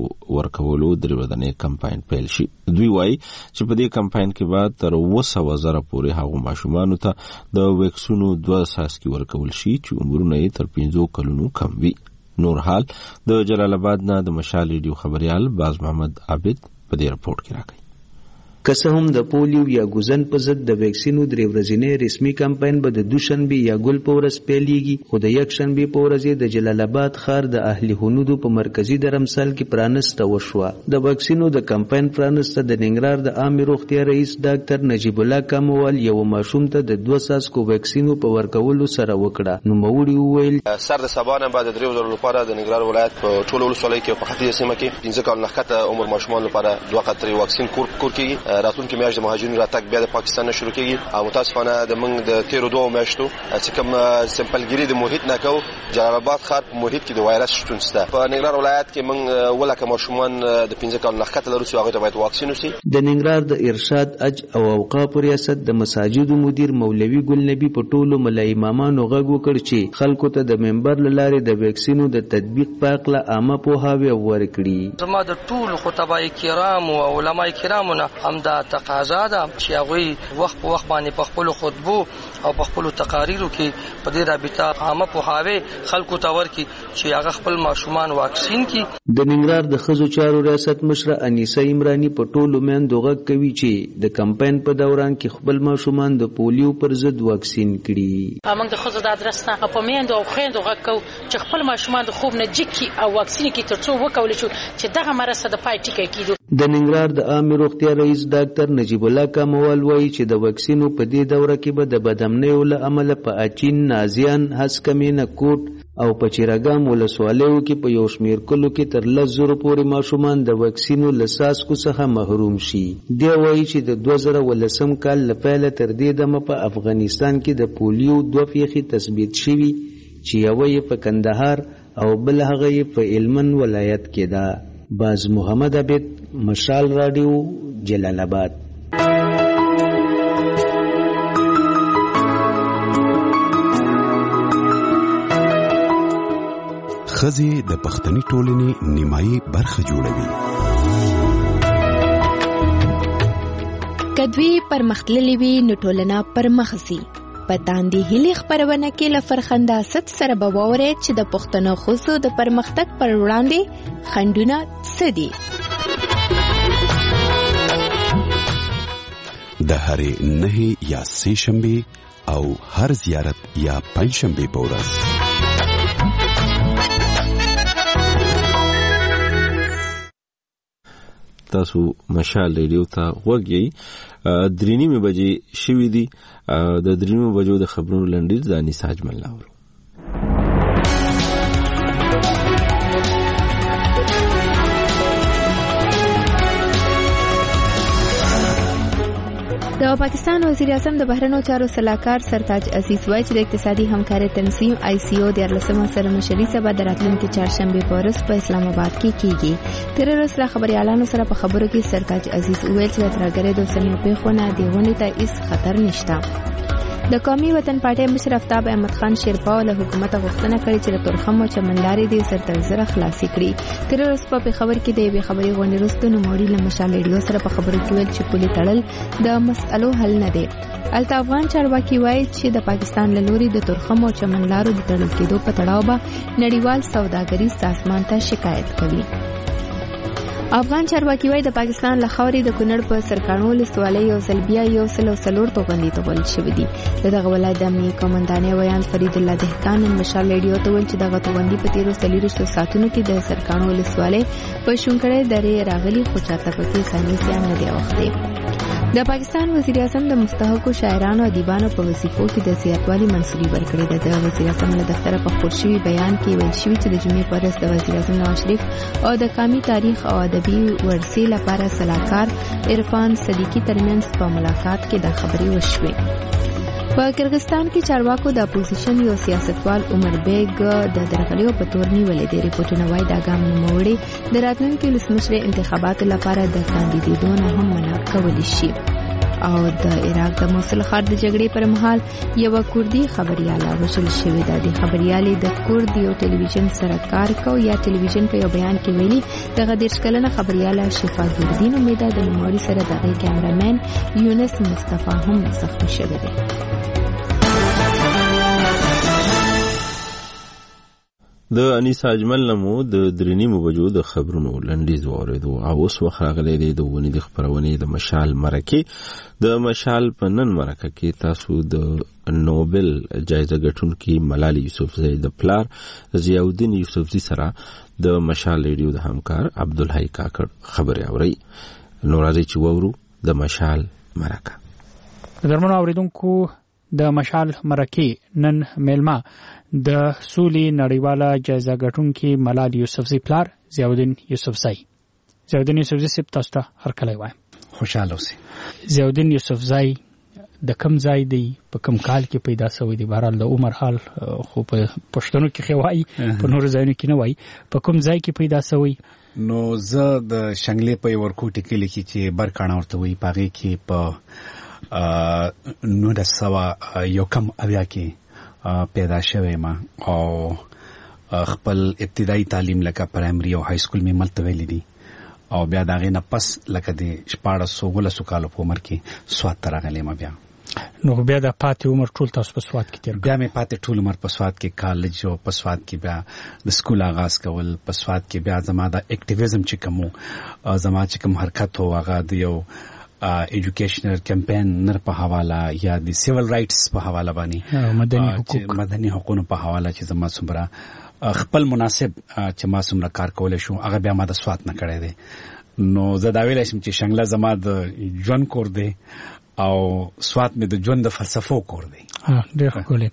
ورکولو درې کمپاین پیل شي. دوی وایي چې په دې کمپاین کې به تر اوه سوه زره پورې هغو ماشومانو ته د ویکسینو دوه ساسکي ورکول شي چې عمرونه یې تر پنځو کلونو کم وي. نور حال د جلال آباد نه د مشال ریډیو خبريال باز محمد عابد په دې رپورټ کې راغی. که څه هم د پولیو یا ګوزن په ضد د ویکسینو درې ورځې رسمي کمپاین به د دوشنبه یا ګل په ورځ پیلېږي، خو د یک شنبه په ورځ د جلال آباد ښار د اهلي هنودو په مرکزی درمسال کې پرانسته وشوه. د ویکسینو د کمپاین پرانسته د ننګرهار د عامه روغتیا رئیس ډاکټر نجیب الله کاموال یو ماشوم ته د دوه ساسکو ویکسینو په ورکولو سره وکړه. نو موړي وویل سر د سبانه بعد درې ورځې لپاره د ننګرهار ولایت په ټولو ولسوالیو کې په ختیځه سیمه کې پنځه کال نه کته عمر ماشومان لپاره دوه قطرې واکسین کور کور کېږي. راتلونکي میاشت د مهاجرینو راتګ بیا د پاکستان نه شروع کېږي او متاسفانه د موږ د تیرو دوه میاشتو چې کوم سمپلګری د محیط نه کو جلال آباد ښار په محیط کې د وایرس شتون شته. په ننګرهار ولایت کې موږ ولکه ماشومان د پنځه کال نه کته لري چې هغه ته باید واکسین وشي. د ننګرهار د ارشاد اج او اوقاف ریاست د مساجدو مدیر مولوي ګل نبی په ټولو ملای امامانو غږ وکړ چې خلکو ته د منبر لاره د ویکسینو د تطبیق په اړه عامه پوهاوی ورکړي. زما د ټولو خطبای کرام او علماء کرامونه هم دا تقاضا ده چې هغه وخت په وخت باندې په خپل خطبو او په خپل تقاریرو کې په دې رابطه عامه پوهاوی خلکو ته ورکړي چې هغه خپل ماشومان واکسین کړي. د ننګرهار د ښځو چارو ریاست مشره انیسه عمرانی په ټولو میندو غږ کوي چې د کمپاین په دوران کې خپل ماشومان د پولیو پر ضد واکسین کړي. موږ د ښځو د ادرس نه په میندو او خویندو غږ کوو چې خپل ماشومان د خوب نه جګي او واکسین کړي ترڅو وکول شي چې دغه مرسته د پای ټیکه کیدو. د ننګرهار د عامه روغتیا رئیس ډاکټر نجیب الله کاموال وایي چې د ویکسینو په دې دوره کې به د بدامنیو له امله په اچین، نازیان، هسکمینه، کوټ او په چیراګام ولسوالیو کې په یو شمېر کلو کې تر لس زرو پورې ماشومان د ویکسینو له ساسکو څخه محروم شي. دی وایي چې د دوه زره ولسم کال له پیله تر دې دمه په افغانستان کې د پولیو دوه پیښې تثبیت شوي چې یوه یې په کندهار او بل هغه یې په هلمند ولایت کې ده. باز محمد عبید، مشال رادیو، جلال آباد. ښځې د پښتني ټولنې نیمایي برخه جوړوي. کدوی پرمختللې وي نو ټولنه پرمخ ځي. په تاندې هلي خبرونه کې له فرخنده ست سره به واورئ چې د پښتنو ښځو د پرمختګ پر وړاندې خنډونه څه دي. د هرې نهې یا سې شنبې او هر زیارت یا پنځ شنبې په ورځ تاسو مشال ریډیو ته وګورئ. درې نیمې بجې شوې دي. د درې نیمې بجو د خبرونو لنډیز د انیسا اجمل لاورو. د پاکستان وزیر اعظم د بهرنیو چارو سلاکار سرتاج عزیز وایي چې د اقتصادي همکارۍ تنظیم آی سی او د ارلسمه سره مشري سبا د راتلونکي چهارشنبه په ورځ په اسلام آباد کې کیږي. تر اوسه لا خبريالانو سره په خبرو کې سرتاج عزیز وویل چې د ترګرې د اوسنیو پیښو نه د غونډې ته هیڅ خطر نشته. د قومي وطن پارټي مشر افتاب احمد خان شیرپا له حکومت غوښتنه کړې چې د تورخم او چمنلارې د سر تر زره خلاصي کړي. تر اوسه په خبر کې د یوې خبري غونډې وروسته نوموړي له مشال ریډیو سره په خبرو کې ویل چې پولي تړل د مسئلو حل نه دی. الته افغان چارواکي وایي چې د پاکستان له لوري د تورخم او چمنلارو د تړل کېدو په تړاو به نړیوال سوداګریز سازمان ته شکایت کوي. افغان چارواکي وایي د پاکستان له خاورې د کونړ په سرکانو ولسوالۍ یو ځل بیا یو سل او څلور توغندي تړل شوي دي. دغه ولایت د امنیه قومندانې ویان فرید الله دهقان مشال ریډیو ته ویل چې دغه توغندي په تیرو څلوېښتو ساعتونو کې د سرکانو ولسوالۍ په شونکړې درې راغلي خو چاته پکې څنګه زیان نه دی اوښتی. د پاکستان وزیر اعظم د مستحقو شاعرانو او ادیبانو په وظیفو کې د زیاتوالي منصوري ورکړې ده. د وزیر اعظم له دفتره په خپور شوي بیان کې ویل شوي چې د جمعې په ورځ د وزیر اعظم نواز شریف او د قومي تاریخ او ادبي ورثې لپاره سلاکار عرفان صدیقي ترمنځ په ملاقات کې دا خبرې وشوې. په کرغستان کې چارواکو د اپوزیشن یو سیاستوال عمر بیگ د درغلیو په تور نیولې دي. ریپورتونه وايي دا ګام نوموړي د راتلونکي ولسمشر انتخاباتو لپاره د کاندیدېدو نه هم منع کولی شي. او د عراق د موصل ښار د جګړې پر مهال یو کوردي خبرياله وژل شوې ده. د خبريالې د کورد یو ټلویزیون سره کار کو یا ټلویزیون په یو بیان کې ویلي دغه دیرش کلنه خبرياله شفا ګردین امیده د نوموړي سره دغه کیمرامین یونس مصطفی هم زخمی شوی دی. د انیسا اجمل نمو د درنیمو بجو د خبرونو لنډیز واوریدو. او اوس وخت راغلی دی د ونې د خبرونې د مشال مرکه. د مشال په نن مرکه کې تاسو د نوبل جایزه ګټونکي ملالي یوسفزۍ د پلار ضیاءالدین یوسفزۍ سره د مشال ریډیو د همکار عبدالحی کاکړ خبرې اوري. نو راځي چې وورو د مشال مرکه. درمنو اوریدونکو د مشال مرکه نن میلمه د سولې نړیواله جایزه ګټونکي ملالي یوسفزۍ پلار ضیاءالدین یوسفزۍ. ضیاءالدین یوسفزۍ سپ تاسو ته هرکلی وایم. خوشاله اوسئ. ضیاءالدین یوسفزۍ د کم ځای دی په کم کال کې پیدا شوی دی؟ بهرحال د عمر حال خو په پښتنو کې خوای په نور ځایونو کې نه وای. په کوم ځای کې پیدا شوی؟ نو زه د شنګلې په ورکوټ کې لیکي چې برکانه ورته وی پاغي کې په نو د سوا یو کم اویا کې پیدا شوی ما او خپل ابتدایي تعلیم لکه پرایمري او های سکول می ملته ویلې دي او بیا دا غي نه پس لکه د شپاړس سو ولسو کالو په عمر کې سواد ترغلې ما بیا نو بیا د پاتې عمر ټول تاسو په سواد کې تیر بیا مې پاتې ټول عمر په سواد کې کالج او په سواد کې بیا د سکول آغاز کول په سواد کې بیا زما د اکټیویزم چې کوم زما چې کوم حرکت هو هغه د یو ایجوکیشنل کمپاین نر په حواله یا د سیویل رائټس په حواله باندې مدني حقوق مدني حقوقو په حواله چې زما څومره خپل مناسب چې ما څومره کار کولای شو هغه بیا ما د سواد نه کړی دی. نو زه دا ویلای شم چې شنګله زما د ژوند کور دی او سواد مې د ژوند د فلسفو کور دی. ها ډېر ښکلی.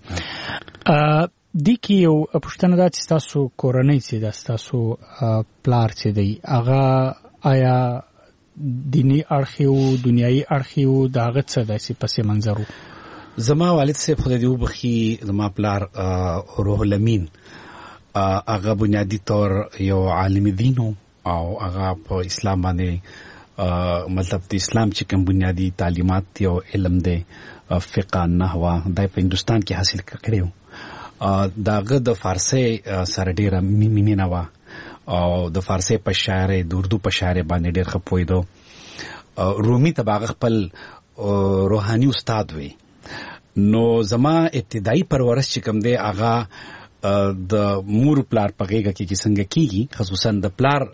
د کې یو پوښتنه ده چې تاسو کورنۍ چې ده تاسو پلار چې دی هغه آیا دینی اړخیو دنیایي اړخیو داغه څه داسې پسې منظرو؟ زما والد صاحب خدای دې وبخي زما پلار روح الامین هغه بنیادی طور یو عالم دین او هغه په اسلام باندې مطلب د اسلام چې کوم بنیادی تعلیمات یو علم دی فقه نحوه دای په هندستان کې حاصل کړیو. داغه د فارسی سره ډیره مینه وا او د فارسی په شاعر د اردو په شاعر باندې ډېر خپوي دو. رومي تباغ خپل روحاني استاد وي. نو زما ابتدایي پرورش چې کوم دی هغه د مور پلار په غیږ کې څنګه کیږي خصوصا د پلار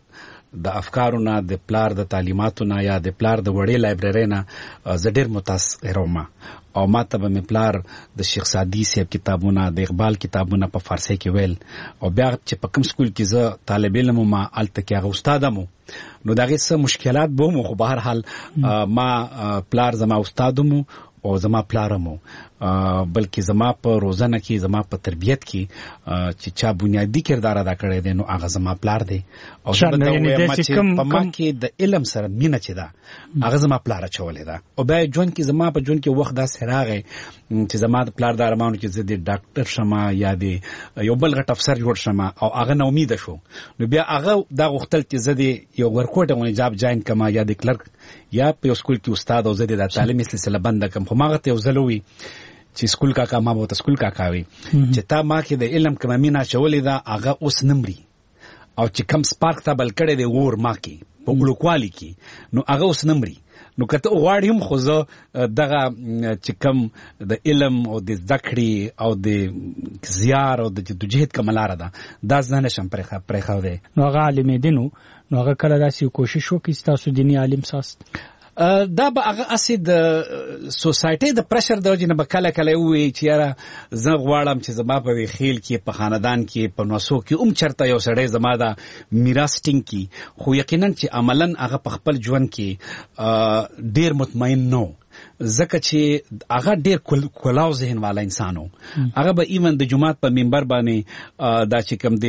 د افکارو نه د پلار د تعلیماتو نه یا د پلار د وړې لایبرری نه زه ډېر متاثر وم او ما ته به مې پلار د شیخ سعدي صاحب کتابونه د اقبال کتابونه په فارسي کې ویل او بیا چې په کوم سکول کې زه طالب علم وم هلته کې هغه استاد هم نو د هغې څه مشکلات به وم خو به هر حال ما پلار زما استاد هم او زما پلار هم بلکې زما په روزنه کې زما په تربیت کې چې چا بنیادی کردار ادا کړی دی نو هغه زما پلار دی او زه به وایم چې په ما کې د علم سره مینه چې ده هغه زما پلار اچولې ده او بیا ژوند کې زما په ژوند کې وخت داسې راغی چې زما د پلار د ارمانو چې زه د ډاکټر شم یا د یو بل غټ افسر جوړ شم او هغه نا امیده شو نو بیا هغه دا غوښتل چې زه د یو ورکوټ غونې جاب جاین کما یا د کلرک یا په یو سکول کې استاد او زه د تعلیمي سلسله بنده کم خو ما ته یو ځل ووی چې سکول کاکا ما به ورته سکول کاکا وي چې تا ما کې د علم کومه مینه اچولې ده هغه اوس نه مري او چې کم سپارک تا بل کړی دی اور ما کې په وړوکوالي کې نو هغه اوس نه مري نو که ته غواړې هم خو زه دغه چې کم د علم او د زده کړې او د زیار او د جدوجهد کومه لاره ده دا زه نه شم پرېښودی نو هغه عالم دین نو هغه کله داسې کوشش وکړي چې تاسو دیني عالم ساست دا به هغه اسې د سوسایټۍ د پرشر د وجې نه به کله کله ووایي چې یاره زه غواړم چې زما په خیل کې په خاندان کې په نوسو کې هم چېرته یو سړی زما د میراث ټینګ کړي خو یقینا چې عملا هغه په خپل ژوند کې ډېر مطمئن نه ځکه چې هغه ډېر کلاو ذهن والا انسان و هغه به ایون د جومات په منبر باندې دا چې کوم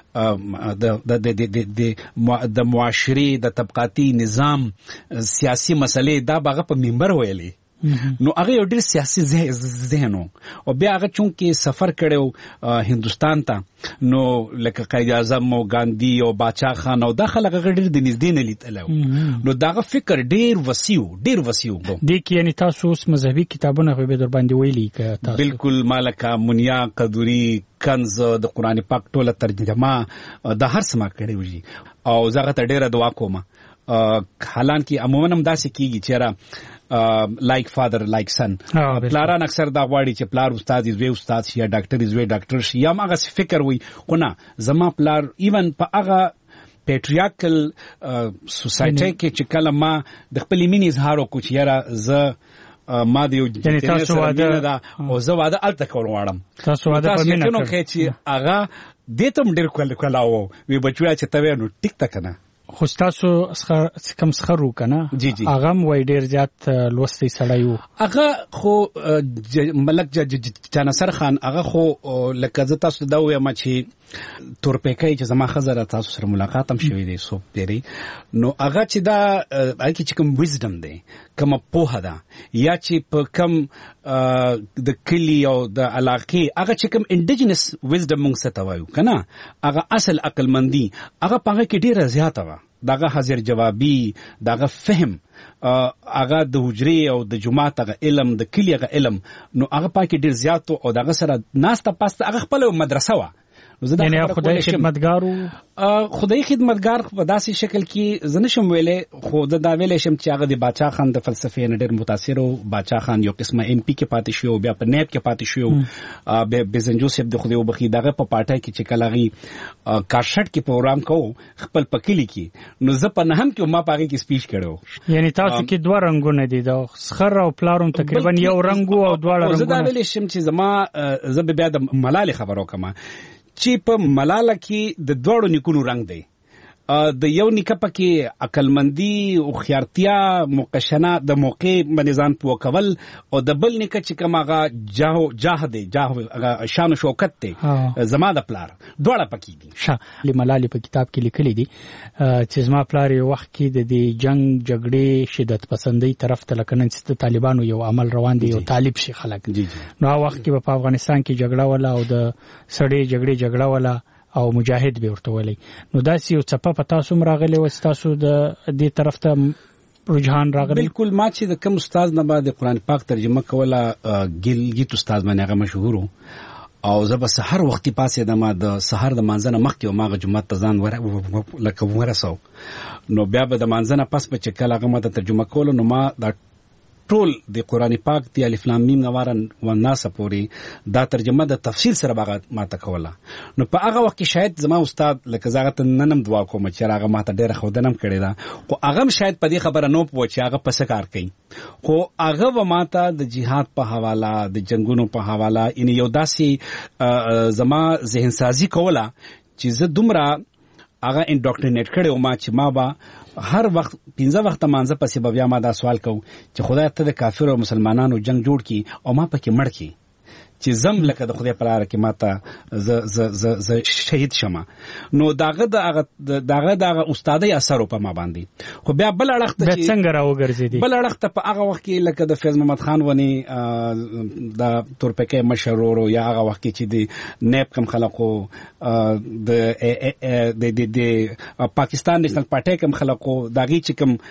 دی د معاشري د طبقاتي نظام سیاسي مسلې دا به هغه په منبر ویلې نو هغه یو ډېر سیاسي ذهن و او بیا هغه چونکې سفر کړی هندوستان ته نو لکه قائد اعظم او ګاندي او باچا خان او دا خلک هغه ډېر د نږدې نه لیدلی نو د هغه فکر ډېر وسیع ډېر وسیع و دې کې یعنې تاسو اوس مذهبي کتابونه خو به در باندې ویلي که تاسو بالکل ما لکه منیا قدوري کنز د قرآن پاک ټوله ترجمه د هر څه ما کړی وي او زه هغه ته ډېره دعا کوم حالانکه عموما هم داسې کېږي چې لایک فادر لایک سن پلاران اکثر دا غواړي چې پلار استاد زوی استاد شي یا ډاکټر زوی ډاکټر شي یا هغه فکر وي خو نه زما پلار ایون په هغه پیټریارکل سوسایټي کې چې کله ما د خپل مینې اظهار وکړ چې یاره زه ما د یو جنې سره مینه ده او زه واده هلته کول غواړم تاسو واده په مینه کړی چې هغه دې ته هم ډېر کلاو وي بچویا چې ته وایې نو ټیک ته که نه خو ستاسو کم سخر و که نه هغه هم وایي ډېر زیات لوستی سړی و هغه خو ملک جانصر خان هغه خو لکه زه تاسو ته دا ووایم چې تورپیکی چې زما ښځه را تاسو سره ملاقات هم شوی دی څوک ډېرې نو هغه چې دا هغې کې چې کوم ویزډم دی کومه پوهه ده یا چې په کم د کلي او د علاقې هغه چې کوم انډیجنس ویزډم موږ څه ته وایو که نه هغه اصل عقلمندي هغه په هغه کې ډېره زیاته وه دغه حاضر جوابي دغه فهم هغه د حجرې او د جومات هغه علم د کلي هغه علم نو هغه پاکې ډېر زیات او دغه سره ناسته پاسته هغه خپله مدرسه وه یعنې خدای خدمتګار خدای خدمتګار په داسې شکل کې زه نشم ویلی خو زه دا ویلی شم چې هغه د باچا خان د فلسفې نه ډېر متاثر و باچا خان یو قسمه ایم پي کې پاتې شو بیا په نیب کې پاتې شو بیا بزنجو صاحب د خدای وبخي دغه په پارټۍ کې چې کله هغې کارشټ کې پروګرام کوو خپل په کلي کې نو زه په نهم کې ما په هغې کې سپیچ کړی و یعنې تاسو کې دوه رنګونه دي د سخر او پلار هم تقریبا یو رنګ او دواړه رنګونه زه دا ویلی شم چې زما زه به بیا د ملالې خبر وکړم چې په ملاله کې د دوړو نیکونو رنګ دی د یو نیکه پکې عقلمندي هوښیارتیا موقشنه د موقع باندې ځان پوه کول او د بل نیکه چې کوم هغه جاه دی جاه شان و شوکت دی زما د پلار دواړه پکې دي ښه ملالې په کتاب کې لیکلي دي چې زما پلار یو وخت کې د دې جنګ جګړې شدت پسندۍ طرف ته لکه نن چې د طالبانو یو عمل روان دی یو طالب شي خلک نو هغه وخت کې په افغانستان کې جګړه وله او د سړې جګړې جګړه وله او مجاهد به ورته ویلی نو داسې یو څپه په تاسو هم راغلی وه چې تاسو د دې طرف ته رجحان راغلی بالکل ما چې د کوم استاد نه به د قرآن پاک ترجمه کوله ګیلګیت استاد باندې هغه مشهور او زه به سحر وختي پاڅېدم د سحر د مانځه نه مخکې وم هغه جومات ته ځان لکه ورسو نو بیا به د مانځه نه پس به چې کله هغه ما ته ترجمه کوله نو ما دا ټول د قران پاک دی الف لام میم نوارن والناس پورې دا ترجمه د تفصیل سره باغ ماته کوله. نو په هغه وخت کې شاید زما استاد لکه زغت ننم دعا کوم چې هغه ماته ډیره خودنم کړی دا خو هغه شاید په دې خبره نو پوه چې هغه پس کار کوي خو هغه و ماته د جهاد په حواله د جنگونو په حواله ان یو داسي زما ذهن سازي کوله چې زه دومره هغه انډاکټرینیټ کړو ما چې ما با هر وخت پنځه وخت مانځه پسې بیا ما دا سوال کو چې خدای ته د کافر او مسلمانانو جنگ جوړ کی او ما پکې مړ کی چې زم لکه د خدای په لار کې ماته ز ز ز ز شهید شمه. نو داغه دغه دغه دغه استادي اثر په ما باندې خو بیا بل اړخ ته چې څنګه راوګرځیدي بل اړخ ته په هغه وخت کې لکه د فیض محمد خان ونی د تورپکې مشرورو یا هغه وخت کې چې د نیب کم خلکو د د د پاکستان نېشنل پارټي کم خلکو داغي چې کم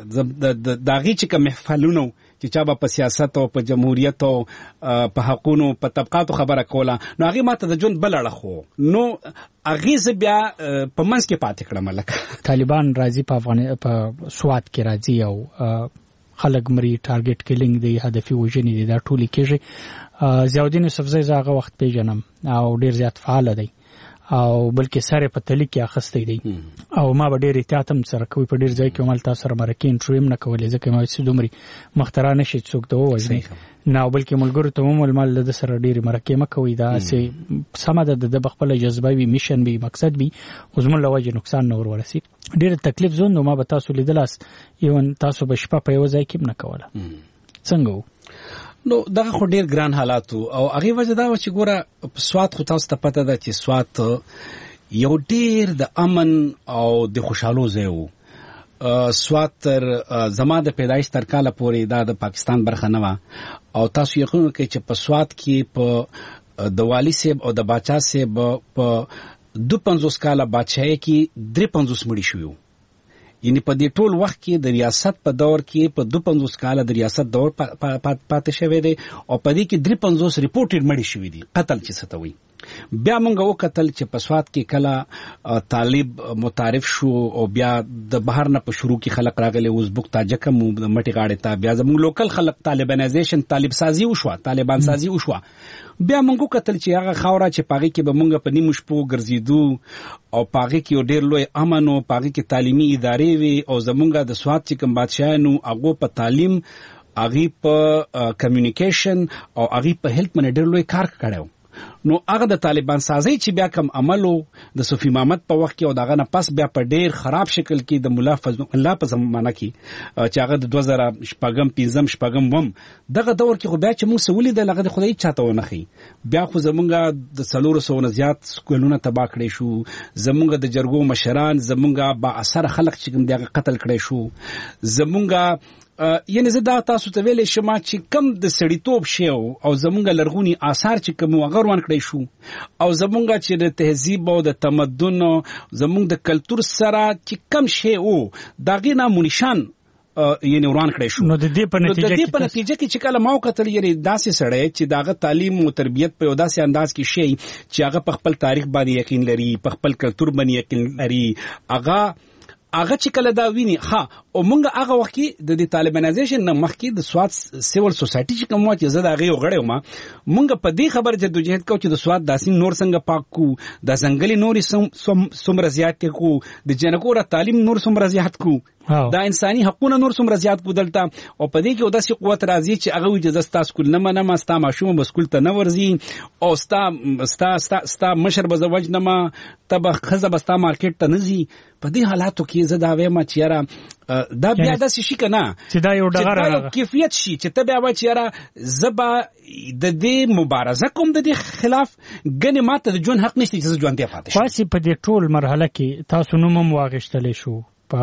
داغي چې کم محفلونو چې چا په سیاست او په جمهوریت او په حقوقو په طبقاتو خبره کوله نو هغه ماته د جون بل اړخو نو هغه ز بیا په منځ کې پاتې کړم لکه طالبان راځي په افغان په سواد کې راځي او خلک مري ټارګټ کیلینګ دی هدفي وژنې دي دا ټول کېږي. ضیاءالدین یوسفزی زغه وخت پیژنم او ډیر زیات فعال دی او بلکې سره په تلی کې اخستې دی او ما به ډېر احتیاط هم سره کوي په ډېر ځای کې مال تاسو سره مرکه انټرویو نه کولې ځکه ما چې دومره مخترا نشي څوک ته وځي نه بلکې ملګرو ته هم مال د سره ډېر مرکه مکوي دا سي سمه د خپل جذبه وي میشن وي مقصد وي خو زموږ لوجه نقصان نه ورورسي ډېر تکلیف زون نو ما به تاسو لیدلاس ایون تاسو به شپه په یو ځای کې نه کوله څنګه نو دغه خو ډیر ګران حالات او هغه وجه دا و چې ګوره سواد خو تاسو ته پته ده چې سواد یو ډیر د امن او د خوشحالو ځای و. سواد تر زما د پیدایش تر کاله پورې دا د پاکستان برخه نه و او تاسو یقین وکړئ چې په سواد کې په د والی صاحب او د باچا صاحب په دو پنځوس کاله بادشاہي کې درې پنځوس مړي شوي یعنی په دې ټول وخت کې د ریاست په دور کې په دو پنځوس کاله د ریاست دور پاتې شوی دی او په دې کې درې پنځوس ریپورټډ مړي شوي دي قتل چې څه ته وایي. بیا مونږ وکتل چې په سواد کې کله طالب متعارف شو او بیا د بهر نه په شروع کې خلک راغلي ازبک تاجک مو د مټي غاړې ته بیا زموږ لوکل خلک طالبانایزیشن طالب سازي وشو طالبان سازي وشو بیا مونږ وکتل چې هغه خاوره چې پاغي کې به مونږ په نیمه شپو ګرځیدو او پاغي کې ډېر لوی امن او پاغي کې تعلیمي ادارې وي او زمونږ د سواد چې کوم بادشاہانو هغه په تعلیم هغه په کمیونیکیشن او هغه په هیلث باندې ډېر لوی کار کړو. نو هغه د طالبان سازي چې بیا کوم عملو د صوفي محمد په وخت کې او دغه نه پس بیا په ډیر خراب شکل کې د مولا فضل الله په زمانه کې چې هغه د دوه زره شپږم پنځم شپږم وم دغه دور کې خو بیا چې موږ سولې د لغه خدای چاته ونه خي بیا خو زمونږ د څلور سو نه زیات سکولونه تباہ کړي شو زمونږ د جرګو مشران زمونږ با اثر خلک چې کوم دغه قتل کړي شو زمونږ یعنی زه دا تاسو ته ویلې شم چې کم د سړیتوب شی او زمونږ لرغونی آثار چې کوم وغروان کړی شو او زمونږ چې د تهذیب او د تمدن زمونږ د کلچر سره چې کم شی او داغه نامو نشان یعنی وران کړی شو. نو د دې په نتیجه کې په نتیجه کې چې کله ما وکتل یعنی داسې سړی چې داغه تعلیم او تربیت په یو داسې انداز کې شي چې هغه په خپل تاریخ باندې یقین لري په خپل کلچر باندې یقین لري هغه هغه چې کله دا ویني ها او مونږ هغه وخت کې د دې طالبانایزیشن نه مخکې د سواد سیول سوسایټي چې کوم چې زه دا غي وغړې ما مونږ په دې خبر جدوجہد کو چې د سواد داسې نور څنګه پاک کو د ځنګلي نوري سمره زیات کو د جنکو را تعلیم نور سمره زیات کو دا انساني حقوقونه نور سمره زیات کو دلته او په دې کې داسې قوت راځي چې هغه اجازه ستاسو کول نه منه ما ستا ماشوم بسکول ته نه ورزي او ستا ستا ستا, ستا مشر بزوج نه ما تبه خزه بستا مارکیټ ته نزي په دې حالاتو کې زه دا وایم چې یاره دا بیا داسې شي کنه چې دا یو ډغره کیفیت شي چې ته بیا وای چې یاره زبا د دې مبارزه کوم د دې خلاف ګنې ماته د جون حق نشته چې ژوند دی پاتې شي خاصه په دې ټول مرحله کې تاسو نوم هم واغښتلې شو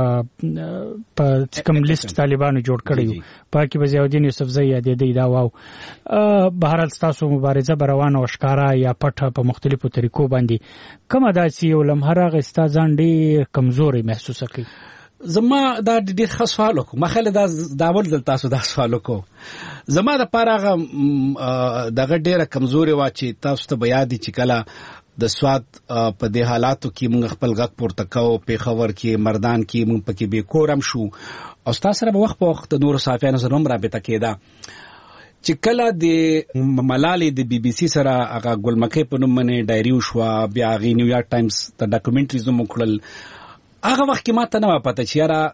په په کوم لیست طالبانو جوړ کړی په کې ضیاءالدین یوسفزی یادې دی دا واو بهرحال تاسو مبارزه روانه او ښکارا یا پټه په مختلفو طریقو باندې کومه داسې یو لمحه راغی چې ځان ډېر کمزوري محسوس کړي زما دا ډېر ښه سوال وکړو مخاله دا داول دل تاسو دا سوال وکړو زما د پاره هغه دغه ډېره کمزوري وا چې تاسو ته بیا دي چې کله د سواد په دې حالاتو کې موږ خپل غږ پورته کوو، پیښور کې، مردان کې موږ پکې به کورم شو او تاسو سره به وخت په وخت د نورو صحافیانو سره هم رابطه کېده چې کله د ملالې د بي بي سي سره هغه ګلمکۍ په نوم باندې ډایري وشوه، بیا هغې نیویارک ټایمز ته ډاکومنټریز هم وکړل. هغه وخت کې ما ته نه وه پته چې یاره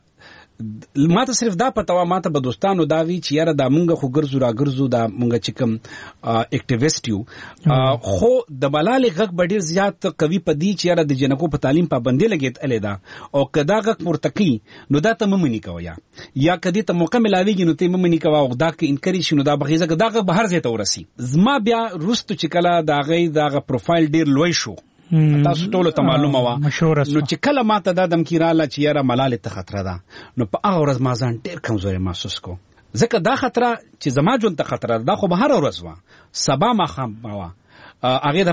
ما ته صرف دا پته وه، ما ته به دوستانو دا وي چې یاره دا مونږ خو ګرځو را ګرځو دا مونږ چې کوم اکټیویسټ یو، خو د ملالې غږ به ډېر زیات قوي په دي چې یاره د جنکو په تعلیم پابندي لګېدلې ده او که دا غږ پورته کوي نو دا ته مه مني کوه، یا یا که دې ته موقع ملاویږي نو ته یې مه مني کوه او دا که انکریج شي نو دا به ځکه دا غږ به هر ځای ته ورسي. زما بیا وروستو چې کله د هغې د هغه پروفایل ډېر لوی شو، تاسو ټولو ته معلومه وه، نو چې کله ما ته دا دمکي راله چې یاره ملالې ته خطره ده، نو په هغه ورځ ما ځان ډېر کمزوری محسوس کو، ځکه دا خطره چې زما ژوند ته خطره ده دا خو به هره ورځ وه، سبا ماښام به وه. هغې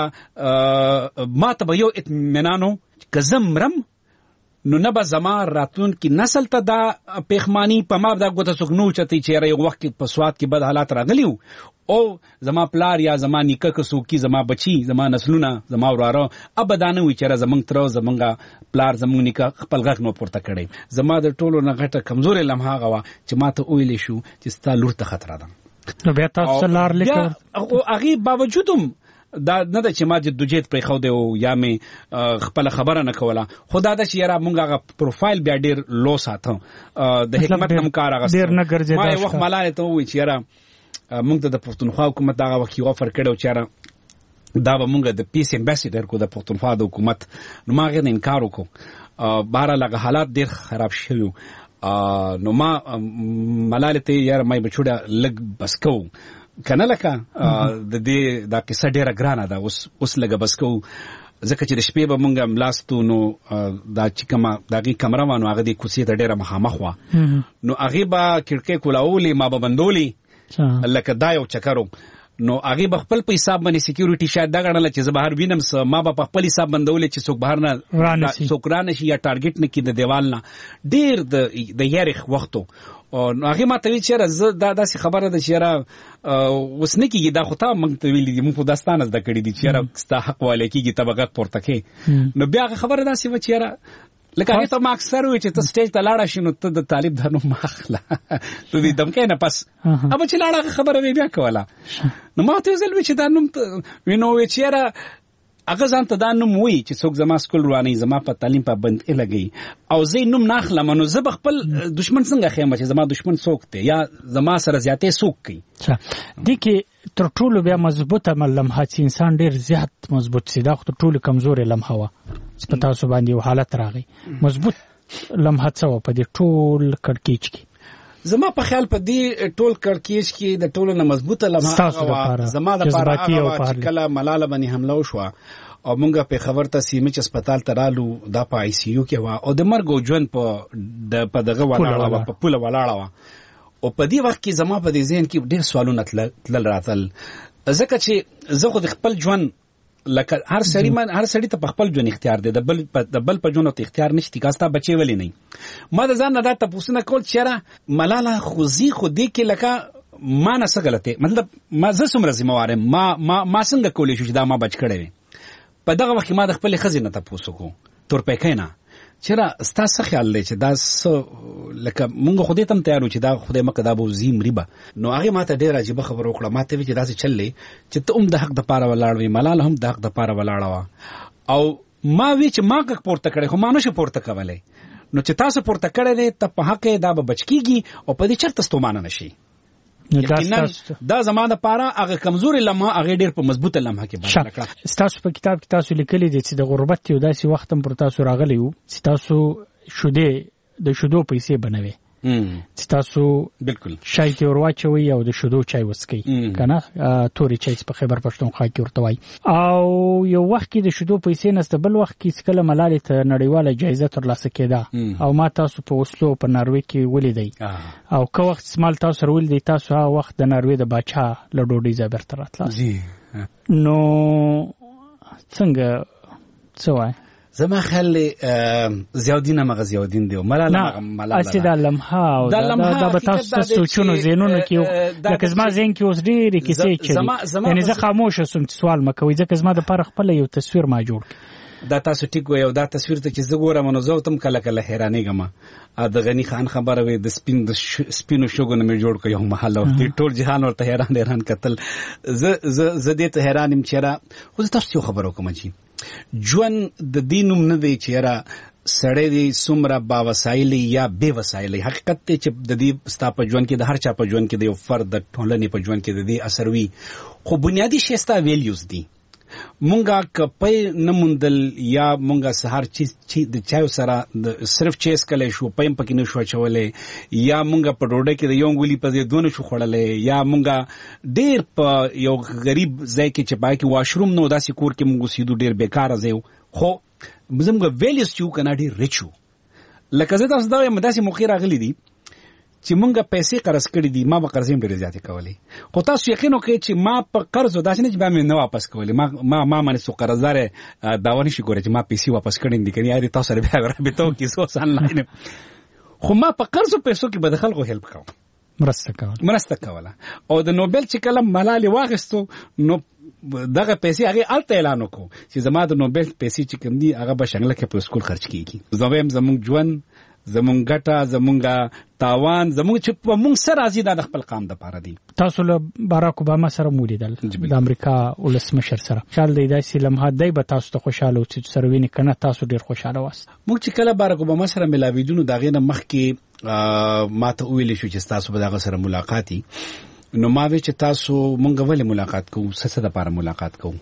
دپاره ما ته به یو اطمینان و که زه مرم نو نه به زما راتلونکي نسل ته دا پېښماني په ما دا ګوته څوک نه اوچتوي چې یاره یو وخت کې په سوات کې بد حالات راغلي وو او زما پلار یا زما نیکه که څوک زما بچي زما نسلونه زما وراره ابه دا نه وي چې یاره زموږ تره زموږ پلار زموږ نیکه خپل غږ نه پورته کړی. زما د ټولو نه غټه کمزورې لمحه هغه وه چې ما ته وویلی شو چې ستا لور ته خطره ده. نو بیا تاسو لار لیکل هغې باوجود هم دا نه ده چې ما جدوجهد پرېښودی او یا مې خپله خبره نه کوله، خو دا ده چې یاره مونږ هغه پروفایل بیا ډېر لو ساته، د حکمت نه م کار اخیسته. ما یو وخت ملالې ته ووایي چې یاره مونږ ته د پښتونخوا حکومت هغه وخت یو افر کړی و چې یاره دا به مونږ د پیس امبیسیډر کو د پښتونخوا د حکومت، نو ما هغې نه انکار وکړو. بهرحال هغه حالات ډېر خراب شوي نو ما ملالې ته یاره ما یې بچوډه لږ بس کوو کنه، لکه د دې دا قصه ډیره ګرانه ده، اوس اوس لږه بس کوو ځکه چې د شپې به مونږ ملاستو نو دا چې کومه د هغې کمره وه نو هغه دې کوڅې ته ډېره مخامخ وه، نو هغې به کړکۍ کولاولې ما به بندولې لکه دا یو چکر و، نو هغې به خپل په حساب باندې سیکیورټي شاید دا ګڼله چې زه بهر وینم څه، ما به په خپل حساب بندولې چې څوک بهر نه څوک رانه شي یا ټارګېټ نه کړي د دیوال نه. ډېر د یارې وخت و نو هغې ما ته ویل چې یاره زه دا داسې خبره ده چې یاره اوس نه کېږي، دا خو تا موږ ته ویلي دي، موږ خو دا ستا نه زده کړي دي چې یاره ستا حق والی کېږي ته به غږ پورته کوې. نو بیا هغه خبره داسې وه چې یاره لکه هغې ته ما اکثر ووایي چې ته سټیج ته لاړه شي نو ته د طالب دا نوم مه اخله د دې دمکۍ نه پس ابه چې لاړه هغه خبره به یې بیا کوله. نو ما ورته یو ځل وایي چې دا نوم نو وایي چې یاره هغه ځان ته دا نوم وایي چې څوک زما سکول روانوي زما په تعلیم پابندي لګوي او زه یې نوم نه اخلم، نو زه به خپل دشمن څنګه ښیم چې زما دشمن څوک دی یا زما سره زیاتې څوک کوي. دې کې تر ټولو بیا مضبوطه لمحه چې انسان ډېر زیات مضبوط سي، دا خو تر ټولو کمزورې لمحه وه چې په تاسو باندې یو حالت راغی. مضبوط لمحه څه وه په دې ټول کړکېچ کې؟ زما په خیال په دې ټول کړکېچ کې د ټولو نه مضبوطه لمحه زما دپاره هغه وه چې کله ملاله باندې حمله وشوه او مونږ پېښور ته سیمچ هسپتال ته رالو، دا په آی سی یو کې وه او د مرګ او ژوند په دغه ولاړه وه، په پوله ولاړه وه. او په دې وخت کې زما په دې ذهن کې ډېر سوالونه تلل راتل، ځکه چې زه خو د خپل ژوند لکه هر سړي من هر سړي ته په خپل ژوند اختیار دی، د بل د بل په ژوند ته اختیار نشته که ستا بچی ولې نه. ما د ځان نه دا تپوسونه کول چې یاره ملاله خو زی خو دې کې لکه ما نه څه غلطې، مطلب ما زه څومره ذمهوار یم، ما ما څنګه کولی شو چې دا ما بچ کړی وي. په دغه وخت کې ما د خپلې ښځې نه تپوس وکړو تورپیکۍ نه چې یاره ستا څه خیال دی چې دا څه لکه مونږ خو دې ته هم تیار وو چې دا خدای مکه دا به وځي مري به. نو هغې ما ته ډېره عجیبه خبره وکړه، ما ته ویل چې داسې چل دی چې ته هم د حق دپاره ولاړ وې، ملاله هم د حق دپاره ولاړه وه او ما وی چې ما غږ پورته کړی خو ما نشو پورته کولی، نو چې تاسو پورته کړی دی ته په حق یې دا به بچ کېږي او په دې چېرته ستومانه نه شي. دا زما دپاره هغه کمزورې لمحه هغې ډېر په مضبوطه لمحه کې بدله کړه. ستاسو په کتاب کې تاسو لیکلي دي چې د غربت یو داسې وخت هم پر تاسو راغلی و چې تاسو شودې د شودو پیسې بنوي، چې تاسو بالکل شای ته ور واچوي او د شودو چای وڅکئ کنه، توري چای په خیبر پښتونخوا کې ورته وایي. او یو وخت کې د شودو پیسې نسته، بل وخت کې کله ملالې ته نړیواله جایزه ترلاسه کېده او ما تاسو په اوسلو په ناروې کې ولیدئ او که وخت سمال تاسو سره ولیدئ، تاسو هغه وخت د ناروې د باچا له ډوډۍ ځای بیرته راتلاست. نو څنګه څه وایي؟ زما خیال زیاودین مغه زیاودین دی ملاله ملاله اسی د لمحه او دا به تاسو سوچونو زینونو کې لکه زما زین کې اوس ډېری کیسې چي یعنی زه خاموش سم سوال مکوې ځکه زما د پر خپل یو تصویر ما جوړ دا تاسو ټیک وي او دا تصویر ته چې زه ګورم نو زه تم کله کله حیرانېږم ا د غنی خان خبره وي د سپین د سپینو شوګو نه جوړ کړ یو محل او ټول جهان ورته حیران حیران کتل زه زه زه دې ته حیران يم چې را خو تاسو خبرو کوم چې ژوند د دینوم نه دی چې را سړی دی څومره با وسایل یا بے وسایل حقیقت ته چې د دې ستا په ژوند کې د هر چا په ژوند کې د یو فرد د ټولنې په ژوند کې د دې اثر وي خو بنیادی شی ستا ویلیوز دي مونږه کپې نموندل یا مونږه سهار چې د چایو سره صرف چیس کله شو پېم پکې نشو چولې یا مونږه په ډوډۍ کې د یو غولي په دې دونه شو خړلې یا مونږه ډېر په یو غریب ځای کې چې پای کې واشروم نو داسې کور کې مونږ سیدو ډېر بیکاره ځای خو زموږ ویلیوز چې کنه ډېر ریچو لکه زه تاسو دا یم داسې موخې راغلي دي چې مونږه پیسې قرض کړې دي ما به قرض هم ډېر زیاتې کولې خو تاسو یقین وکړئ چې ما په قرض داسې نه چې به مې نه واپس کولې ما ما ما باندې څو قرضدار دعوا نشي کولی چې ما پیسې واپس کړې دي کني یاري تاسو سره بیا رابطه وکړي څو آنلاین خو ما په قرضو پیسو کې به د خلکو هیلپ کوم مرسته کوله مرسته کوله او د نوبل چې کله ملالۍ واخیستو نو دغه پیسې هغه الته اعلان وکړو چې زما د نوبل پیسې چې کوم دي هغه به شنګله کې په سکول خرج کیږي زویم زموږ ژوند زمونږ ګټه زمونږ تاوان زمونږ چې په مونږ سره راځي دا د خپل قام دپاره دي تاسو له باراک اوباما سره ولیدل د امریکا ولسمشر سره خیال دی داسې لمحات دی به تاسو ته خوشحاله و چې سره ویني که نه تاسو ډېر خوشحاله واست موږ چې کله باراک اوباما سره ملاویدو نو د هغې نه مخکې ما ته وویلی شو چې ستاسو به د هغه سره ملاقات وي نو ما وی چې تاسو مونږ ولې ملاقات کوو څه څه دپاره ملاقات کوو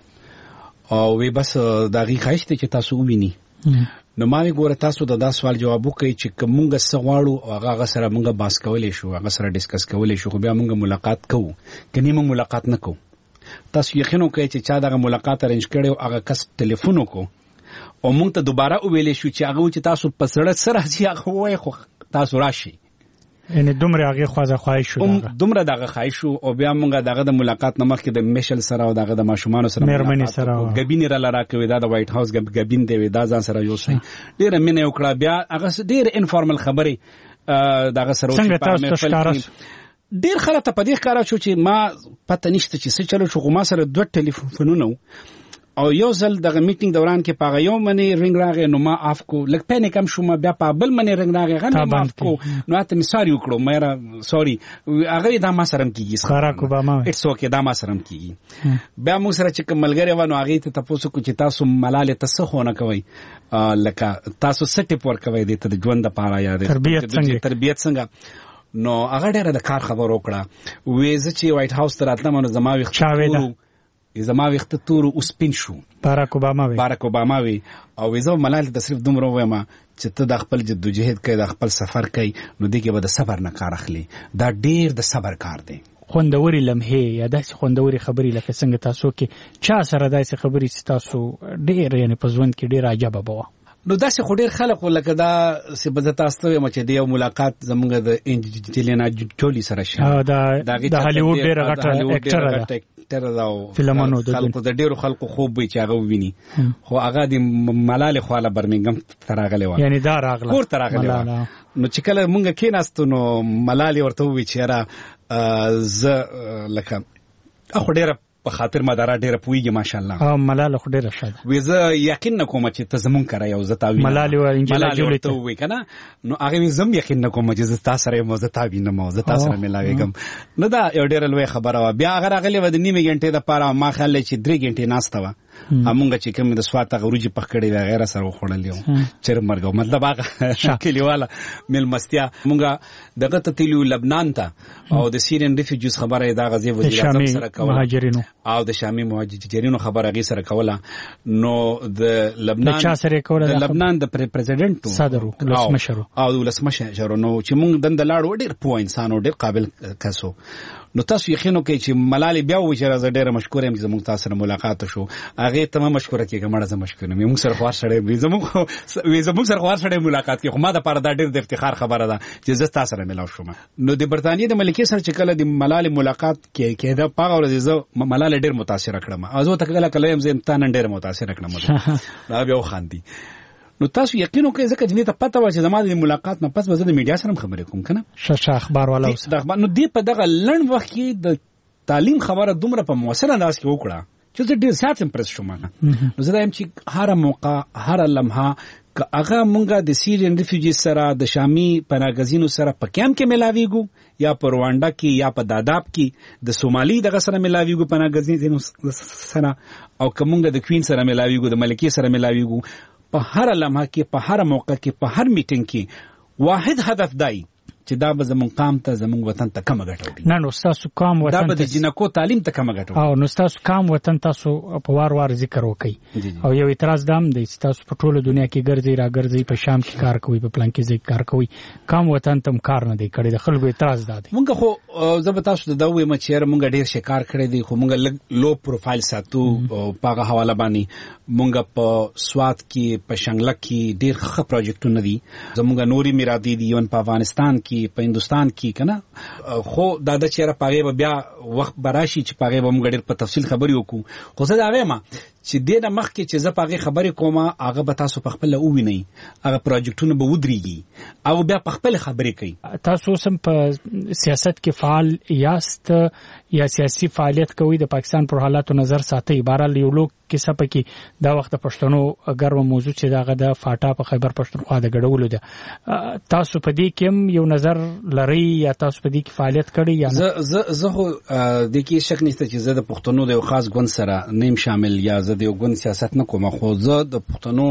او وی بس د هغې خواهش دی چې تاسو وویني نو ما وی ګوره تاسو د دا سوال جواب وکړئ چې که مونږ څه غواړو او هغه سره مونږ باس کولی شو هغه سره ډسکس کولی شو خو بیا مونږ ملاقات کوو که نه مونږ ملاقات نه کوو تاسو یقین وکړئ چې چا دغه ملاقات ارینج کړی او هغه کس ټلیفون وکړو او مونږ ته دوباره وویلی شو چې هغه و چې تاسو په زړه څه راځي هغه ووایئ خو تاسو راشئ یعنی دومره هغې خوازه خواهش شو دومره دغه خواهش شو او بیا مونږ دغه د ملاقات نه مخکې د میشل سره او دغه د ماشومانو سره مېرمنې سره ګبینې راله راکوي دا د وایټ هاوس ګبین دی دا ځان سره یوسئ ډېره مینه یې وکړه بیا هغه ډېر انفارمل خبرې دغه سره څنګه تاسو ته ښکاره ډېر خلک ته په دې ښکاره شو چې ما پته نشته چې څه چلو شو خو ما سره دوه ټلیفونونه او یو ځل دغه میټینګ دوران کې په هغه یو منې رنګ راغی نو ما آف کو لږ پینیک هم شوم بیا په بل منې رنګ راغی هغه ما آف کو نو اته مې ساري وکړو مې سوري هغه دا ما سره هم کېږي باراک اوباما اټس اوکې دا ما سره هم کېږي بیا موږ سره چې کوم ملګری و نو هغې ته تپوس وکړو چې تاسو ملالې ته څه خونه کوئ لکه تاسو څه ټیپ ورکوئ دې ته د ژوند دپاره یا تربیت څنګه نو هغه ډېره د کار خبر وکړه وې زه چې وایټ هاوس ته راتلم نو زما ویښته زما ویښته تور او سپین شو باراک اوباما وی باراک اوباما وی او زه ملالۍ ته صرف دومره ووایم چې ته د خپل جدوجهد کوي د خپل سفر کوي نو دې کې به د صبر نه کار اخلي دا ډېر د صبر کار دی خوندوري لمحې یا داسې خوندوري خبرې لکه څنګه تاسو کې چا سره داسې خبرې چې تاسو ډېر یعنې په ژوند کې ډېر عجبه به وه نو داسې خو ډېر خلک لکه دا چې به زه تاسو ته وایم چې د یو ملاقات زموږ د انجلینا جولي سره شوی د هالیوډ ډېره غټه اکټره ده فلمونو خلکو د ډېرو خلکو خوب وي چې هغه وویني خو هغه د ملالۍ خواله برمنګم ته راغلی وه یعنې دا راغله کور ته راغلی وه نو چې کله مونږ کېناستو نو ملالۍ ورته ووایي چې یاره زه لکه خو ډېره په خاطر مداره ډېره پوهېږي ماشاءالله او ملاله خو ډېره ښه ده وایي زه یقین نه کوم چې ته زمونږ کره یې او زه تا وینم ملالۍ ملالۍ ورته ووایي که نه نو هغې وایي زه هم یقین نه کوم چې زه تا سره یم او زه تا وینم او زه تا سره ملاوېږم نو دا یو ډېره لویه خبره وه بیا هغه راغلې وه د نیمې ګنټې دپاره ما خیال دی چې درې ګنټې ناسته وه همونږ چې کومې د سوات هغه وریجې پخ کړې وې هغې را سره وخوړلې وو چرب مرګ و مطلب هغه کلیواله مېلمستیا مونږ دغه ته تللي وو لبنان ته او د سیرین ریفیوجیز خبره یې د هغه ځای وزیر اعظم سره کوله او د شامي مهاجرینو خبره هغې سره کوله نو د لبنان د لبنان د پرزیډنټ صدر ولسمشر او ولسمشر نو چې مونږ دنده لاړو ډېر پوه انسان او ډېر قابل کس و نو تاسو یقین وکړئ چې ملالۍ بیا ووایي چې زه ډېره مشکوره یم چې زموږ تاسو سره ملاقات وشو هغې ته مه مشکوره کېږه مړه زه مشکور یم موږ سره خو هر سړی وي زموږ سره خو هر سړی ملاقات کوي خو ما دپاره دا ډېر د افتخار خبره ده چې زه ستا سره ملاو شوم نو د برطانیې د ملکې سره چې کله د ملالۍ ملاقات کېده په هغه ورځ زه ملالۍ ډېر متاثره کړم او زه ورته کله کله یم زه تا نن ډېره متاثره کړم هغه بیا وخاندي نو تاسو یقین وکړئ ځکه چې ته پته و چې زما د ملاقات نه پس به زه د میډیا سره خبرې کوم کنه شاشه اخبار والا اوس د اخبار نو دی په دغه لړ وخت کې د تعلیم خبره دومره په موثر انداز کې وکړه چې زه ډیر زیات امپرس شوم نو زه وایم چې هر موقع هر لمحه که هغه مونږه د سیریان ریفیوجی سره د شامی پناهګزینو سره په کیمپ کې ملاویږو یا په روانډا کې یا په داداب کې د سومالي دغه سره ملاویږو پناهګزینو سره او که مونږه د کوین سره ملاویږو د ملکی سره ملاویږو په هر لمحه کې په هر موقع کې په هر میټینګ کې واحد هدف دی چې دا به زمون قام ته زمون وطن ته کومه ګټه وي نه نو تاسو قام وطن دا به د جنکو تعلیم ته کومه ګټه وي او نو تاسو قام وطن تاسو په وار وار ذکر وکړي او یو اعتراض دام دی چې تاسو په ټوله دنیا کې ګرځي را ګرځي په شام کې کار کوي په پلان کې ځای کار کوي قام وطن تم کار نه دی کړی د خلکو اعتراض دا دی مونږ خو زه به تاسو ته دا وایم چې مونږ ډیر شکار کړی دی خو مونږ لو پروفایل ساتو په هغه حواله باندې مونږ په سوات کې په شنګله کې ډیر ښه پروجیکټونه دي زمونږ نوري میرادي دي یون په افغانستان کې په هندستان کې کنه خو دا د چیرې پاغه بیا وخت براشي چې پاغه به موږ ډېر په تفصیل خبرې وکړو خو زه دا وایم چې دینه مخکې چې زه پاغه خبرې کوم هغه به تاسو په خپل ووینئ هغه پروجیکټونه به ودرېږي او بیا په خپل خبرې کوي تاسو سم په سیاست کې فعال یاست یا سیاسي فعالیت کوي د پاکستان پر حالاتو نظر ساتي بهرحال یو لوک کیسه پکې دا وخت پښتنو ګرو موضوع چې داغه د فاټا په خیبر پښتونخوا د ګډولو ده تاسو په دې کې یو نظر لري یا تاسو په دې کې فعالیت کړی یا زه زه زه خو د کې شک نشته چې زه د پښتنو د یو خاص ګوند سره نیم شامل یا زه د یو ګوند سیاست نه کوم خو زه د پښتنو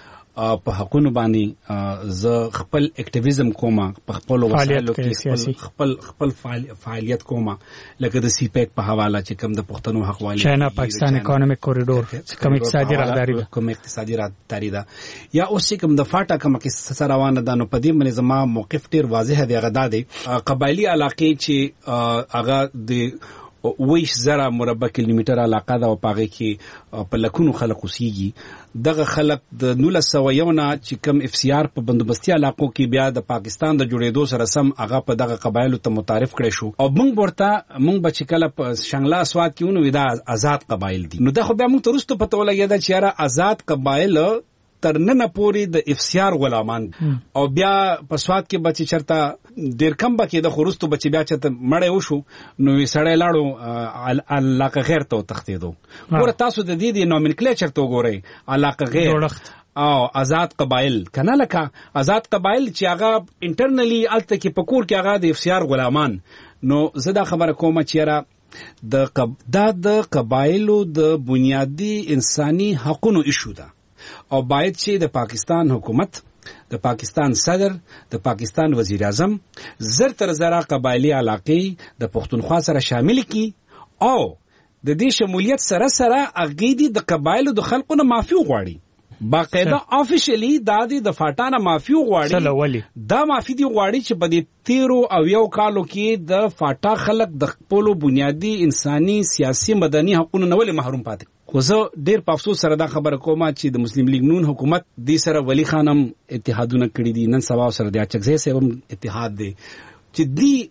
په حقونو باندې زه خپل اکټیویزم کوم په خپل وسایلو کې خپل خپل فعالیت کوم لکه د سی پیک په حواله چې کوم د پښتنو حق والی چاینا پاکستان اکونومیک کوریډور کوم اقتصادي راهداري کوم اقتصادي راهداري ده یا اوس چې کوم د فاټا کوم کې سره روانه ده نو په دې باندې زما موقف ډیر واضح دی غدا دی قبایلی علاقې چې هغه د ویش زره مربع کیلومتر علاقه ده او پاغه کې په لکونو خلک اوسېږي دغه خلک د نولس سوه یو نه چې کم اف سی آر په بندوبستي علاقو کې بیا د پاکستان د جوړېدو سره سم هغه په دغه قبایلو ته متعارف کړی شو او موږ ورته موږ به چې کله په شنګلا سواد کې ونو دا آزاد قبایل دي نو دا خو بیا موږ ته وروسته پته ولګېده چې یاره آزاد قبایل تر نن پورې د اف سی آر غلامان او بیا په سواد کې بچی چرته ډیر کم بکې د خورستو بچی بیا چرته مړې وشو نو وی سړی لاړو علاقه غیر ته تختیدو ګوره تاسو د دې د نومنکلیچر ته وګورئ علاقه غیر او آزاد قبایل کنه لکه آزاد قبایل چې هغه انټرنلی الته کې پکور کې هغه د اف سی آر غلامان نو زه دا خبره کوم چې را د قب دا د قبایلو د بنیادی انساني حقوقو ایشو ده او باید چې د پاکستان حکومت د پاکستان صدر د پاکستان وزیر اعظم زر تر زره قبایلی علاقې د پښتونخوا سره شامل کړي او د دې شمولیت سره سره اغیدي د قبایلو د خلکو نه معافي غواړي باقاعده افیشلی دا د فاټانه معافي غواړي دا معافي دی غواړي چې په دې تیرو او یو کالو کې د فاټا خلک د خپل بنیادی انساني سیاسي مدني حقوقو نه ولې محروم پاتې خو زه ډیر په افسوس سره دا خبره کوم چې د مسلم لیگ نون حکومت دې سره ولی خانم اتحادونه کړی دي نن سبا سره د اچکزې سره هم اتحاد دی چې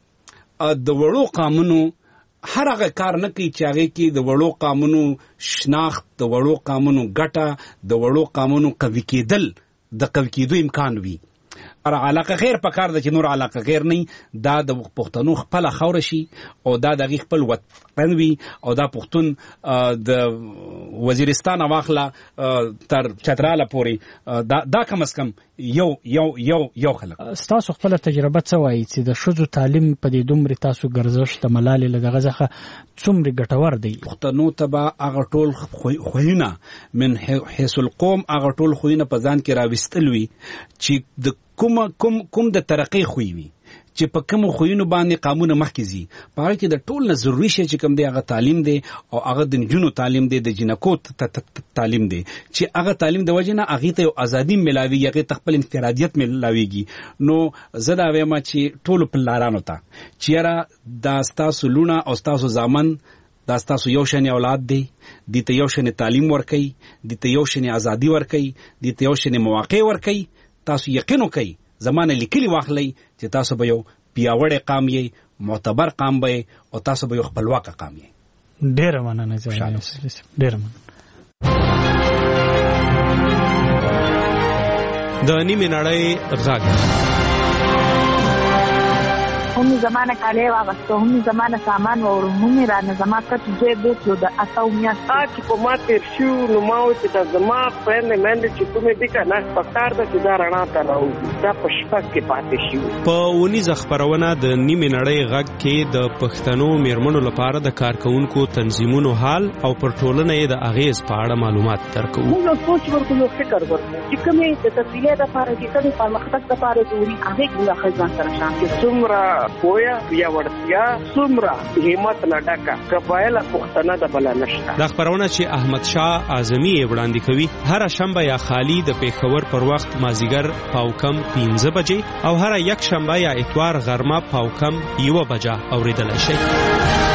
دی د وړو قانونو هر هغه کار نه کوي چې هغه کې د وړو قانونو شناخت د وړو قانونو ګټه د وړو قانونو قوي کېدل د قوي کېدو امکان وي ار علاقه غیر پکار د چې نور علاقه غیر نه دا د پښتنو خپل خاور شي او دا د خپل وطن وي او دا پښتون د وزیرستان واخله تر چتراله پوري دا دا کم اس کم یو یو یو یو خلک تاسو خپل تجربه څه وایي چې د شذو تعلیم په دې دومره تاسو ګرځښت د ملال له غزخه څومره ګټور دی پښتنو تبا هغه ټول خوینه من حیث القوم هغه ټول خوینه په ځان کې راوستلوي چې د کوم کوم کوم د ترقی خوې وي چې په کوم خوینو باندې قانون مخکې زی په هغه کې د ټول نه ضروري شي چې کوم دی هغه تعلیم دی او هغه د جنونو تعلیم دی د جنکو تعلیم دی چې هغه تعلیم د وجه نه هغه ته ازادي ملاوي هغه خپل انفرادیت ملاويږي نو زه دا وایم چې ټول په لارانو ته چیرې دا ستاسو لونه او ستاسو ځامن دا ستاسو یو شنه اولاد دی د ته یو شنه تعلیم ورکي د ته یو شنه ازادي ورکي د ته یو شنه مواقع ورکي تاسو یقین وکئ زمانه لیکلي واخلئ چې تاسو به یو پیاوړی قام یې معتبر قام به او تاسو به یو خپلواک قام یې ډېره مننه ډېره مننه د نیمه نړۍ غږ. هم زمانه کاله واغسته هم زمانه سامان و هم رانه زما کټ دې بوتلو د اتاو میاشت چې په ما تیر شو نو ما چې د زما فرند مند چې کومې دي کنه پکار د چې دا رڼا ته راوځي دا په شپږ کې پاتې شي. په ونیزه خبرونه د نیمه نړۍ غږ کې د پښتنو میرمنو لپاره د کارکونکو تنظیمونو حال او پر ټولنه یې د اغیز په اړه معلومات درکو. موږ سوچ ورکو نو فکر ورکو چې کومې د تفصیلي د لپاره چې کومې پرمختګ لپاره ضروري هغه موږ خزان سره شامل څومره پویا یا ورتیا څومره همت لډکا قبایل پښتنه د بل نشته. د خبرونه چې احمد شاه اعظمي وړاندې کوي هر شنبه یا خالی د پیښور پر وخت مازیګر پاو کم پنځه بجې او هر یک شنبه یا اتوار غرمه پاو کم یو بجه اوریدل شي.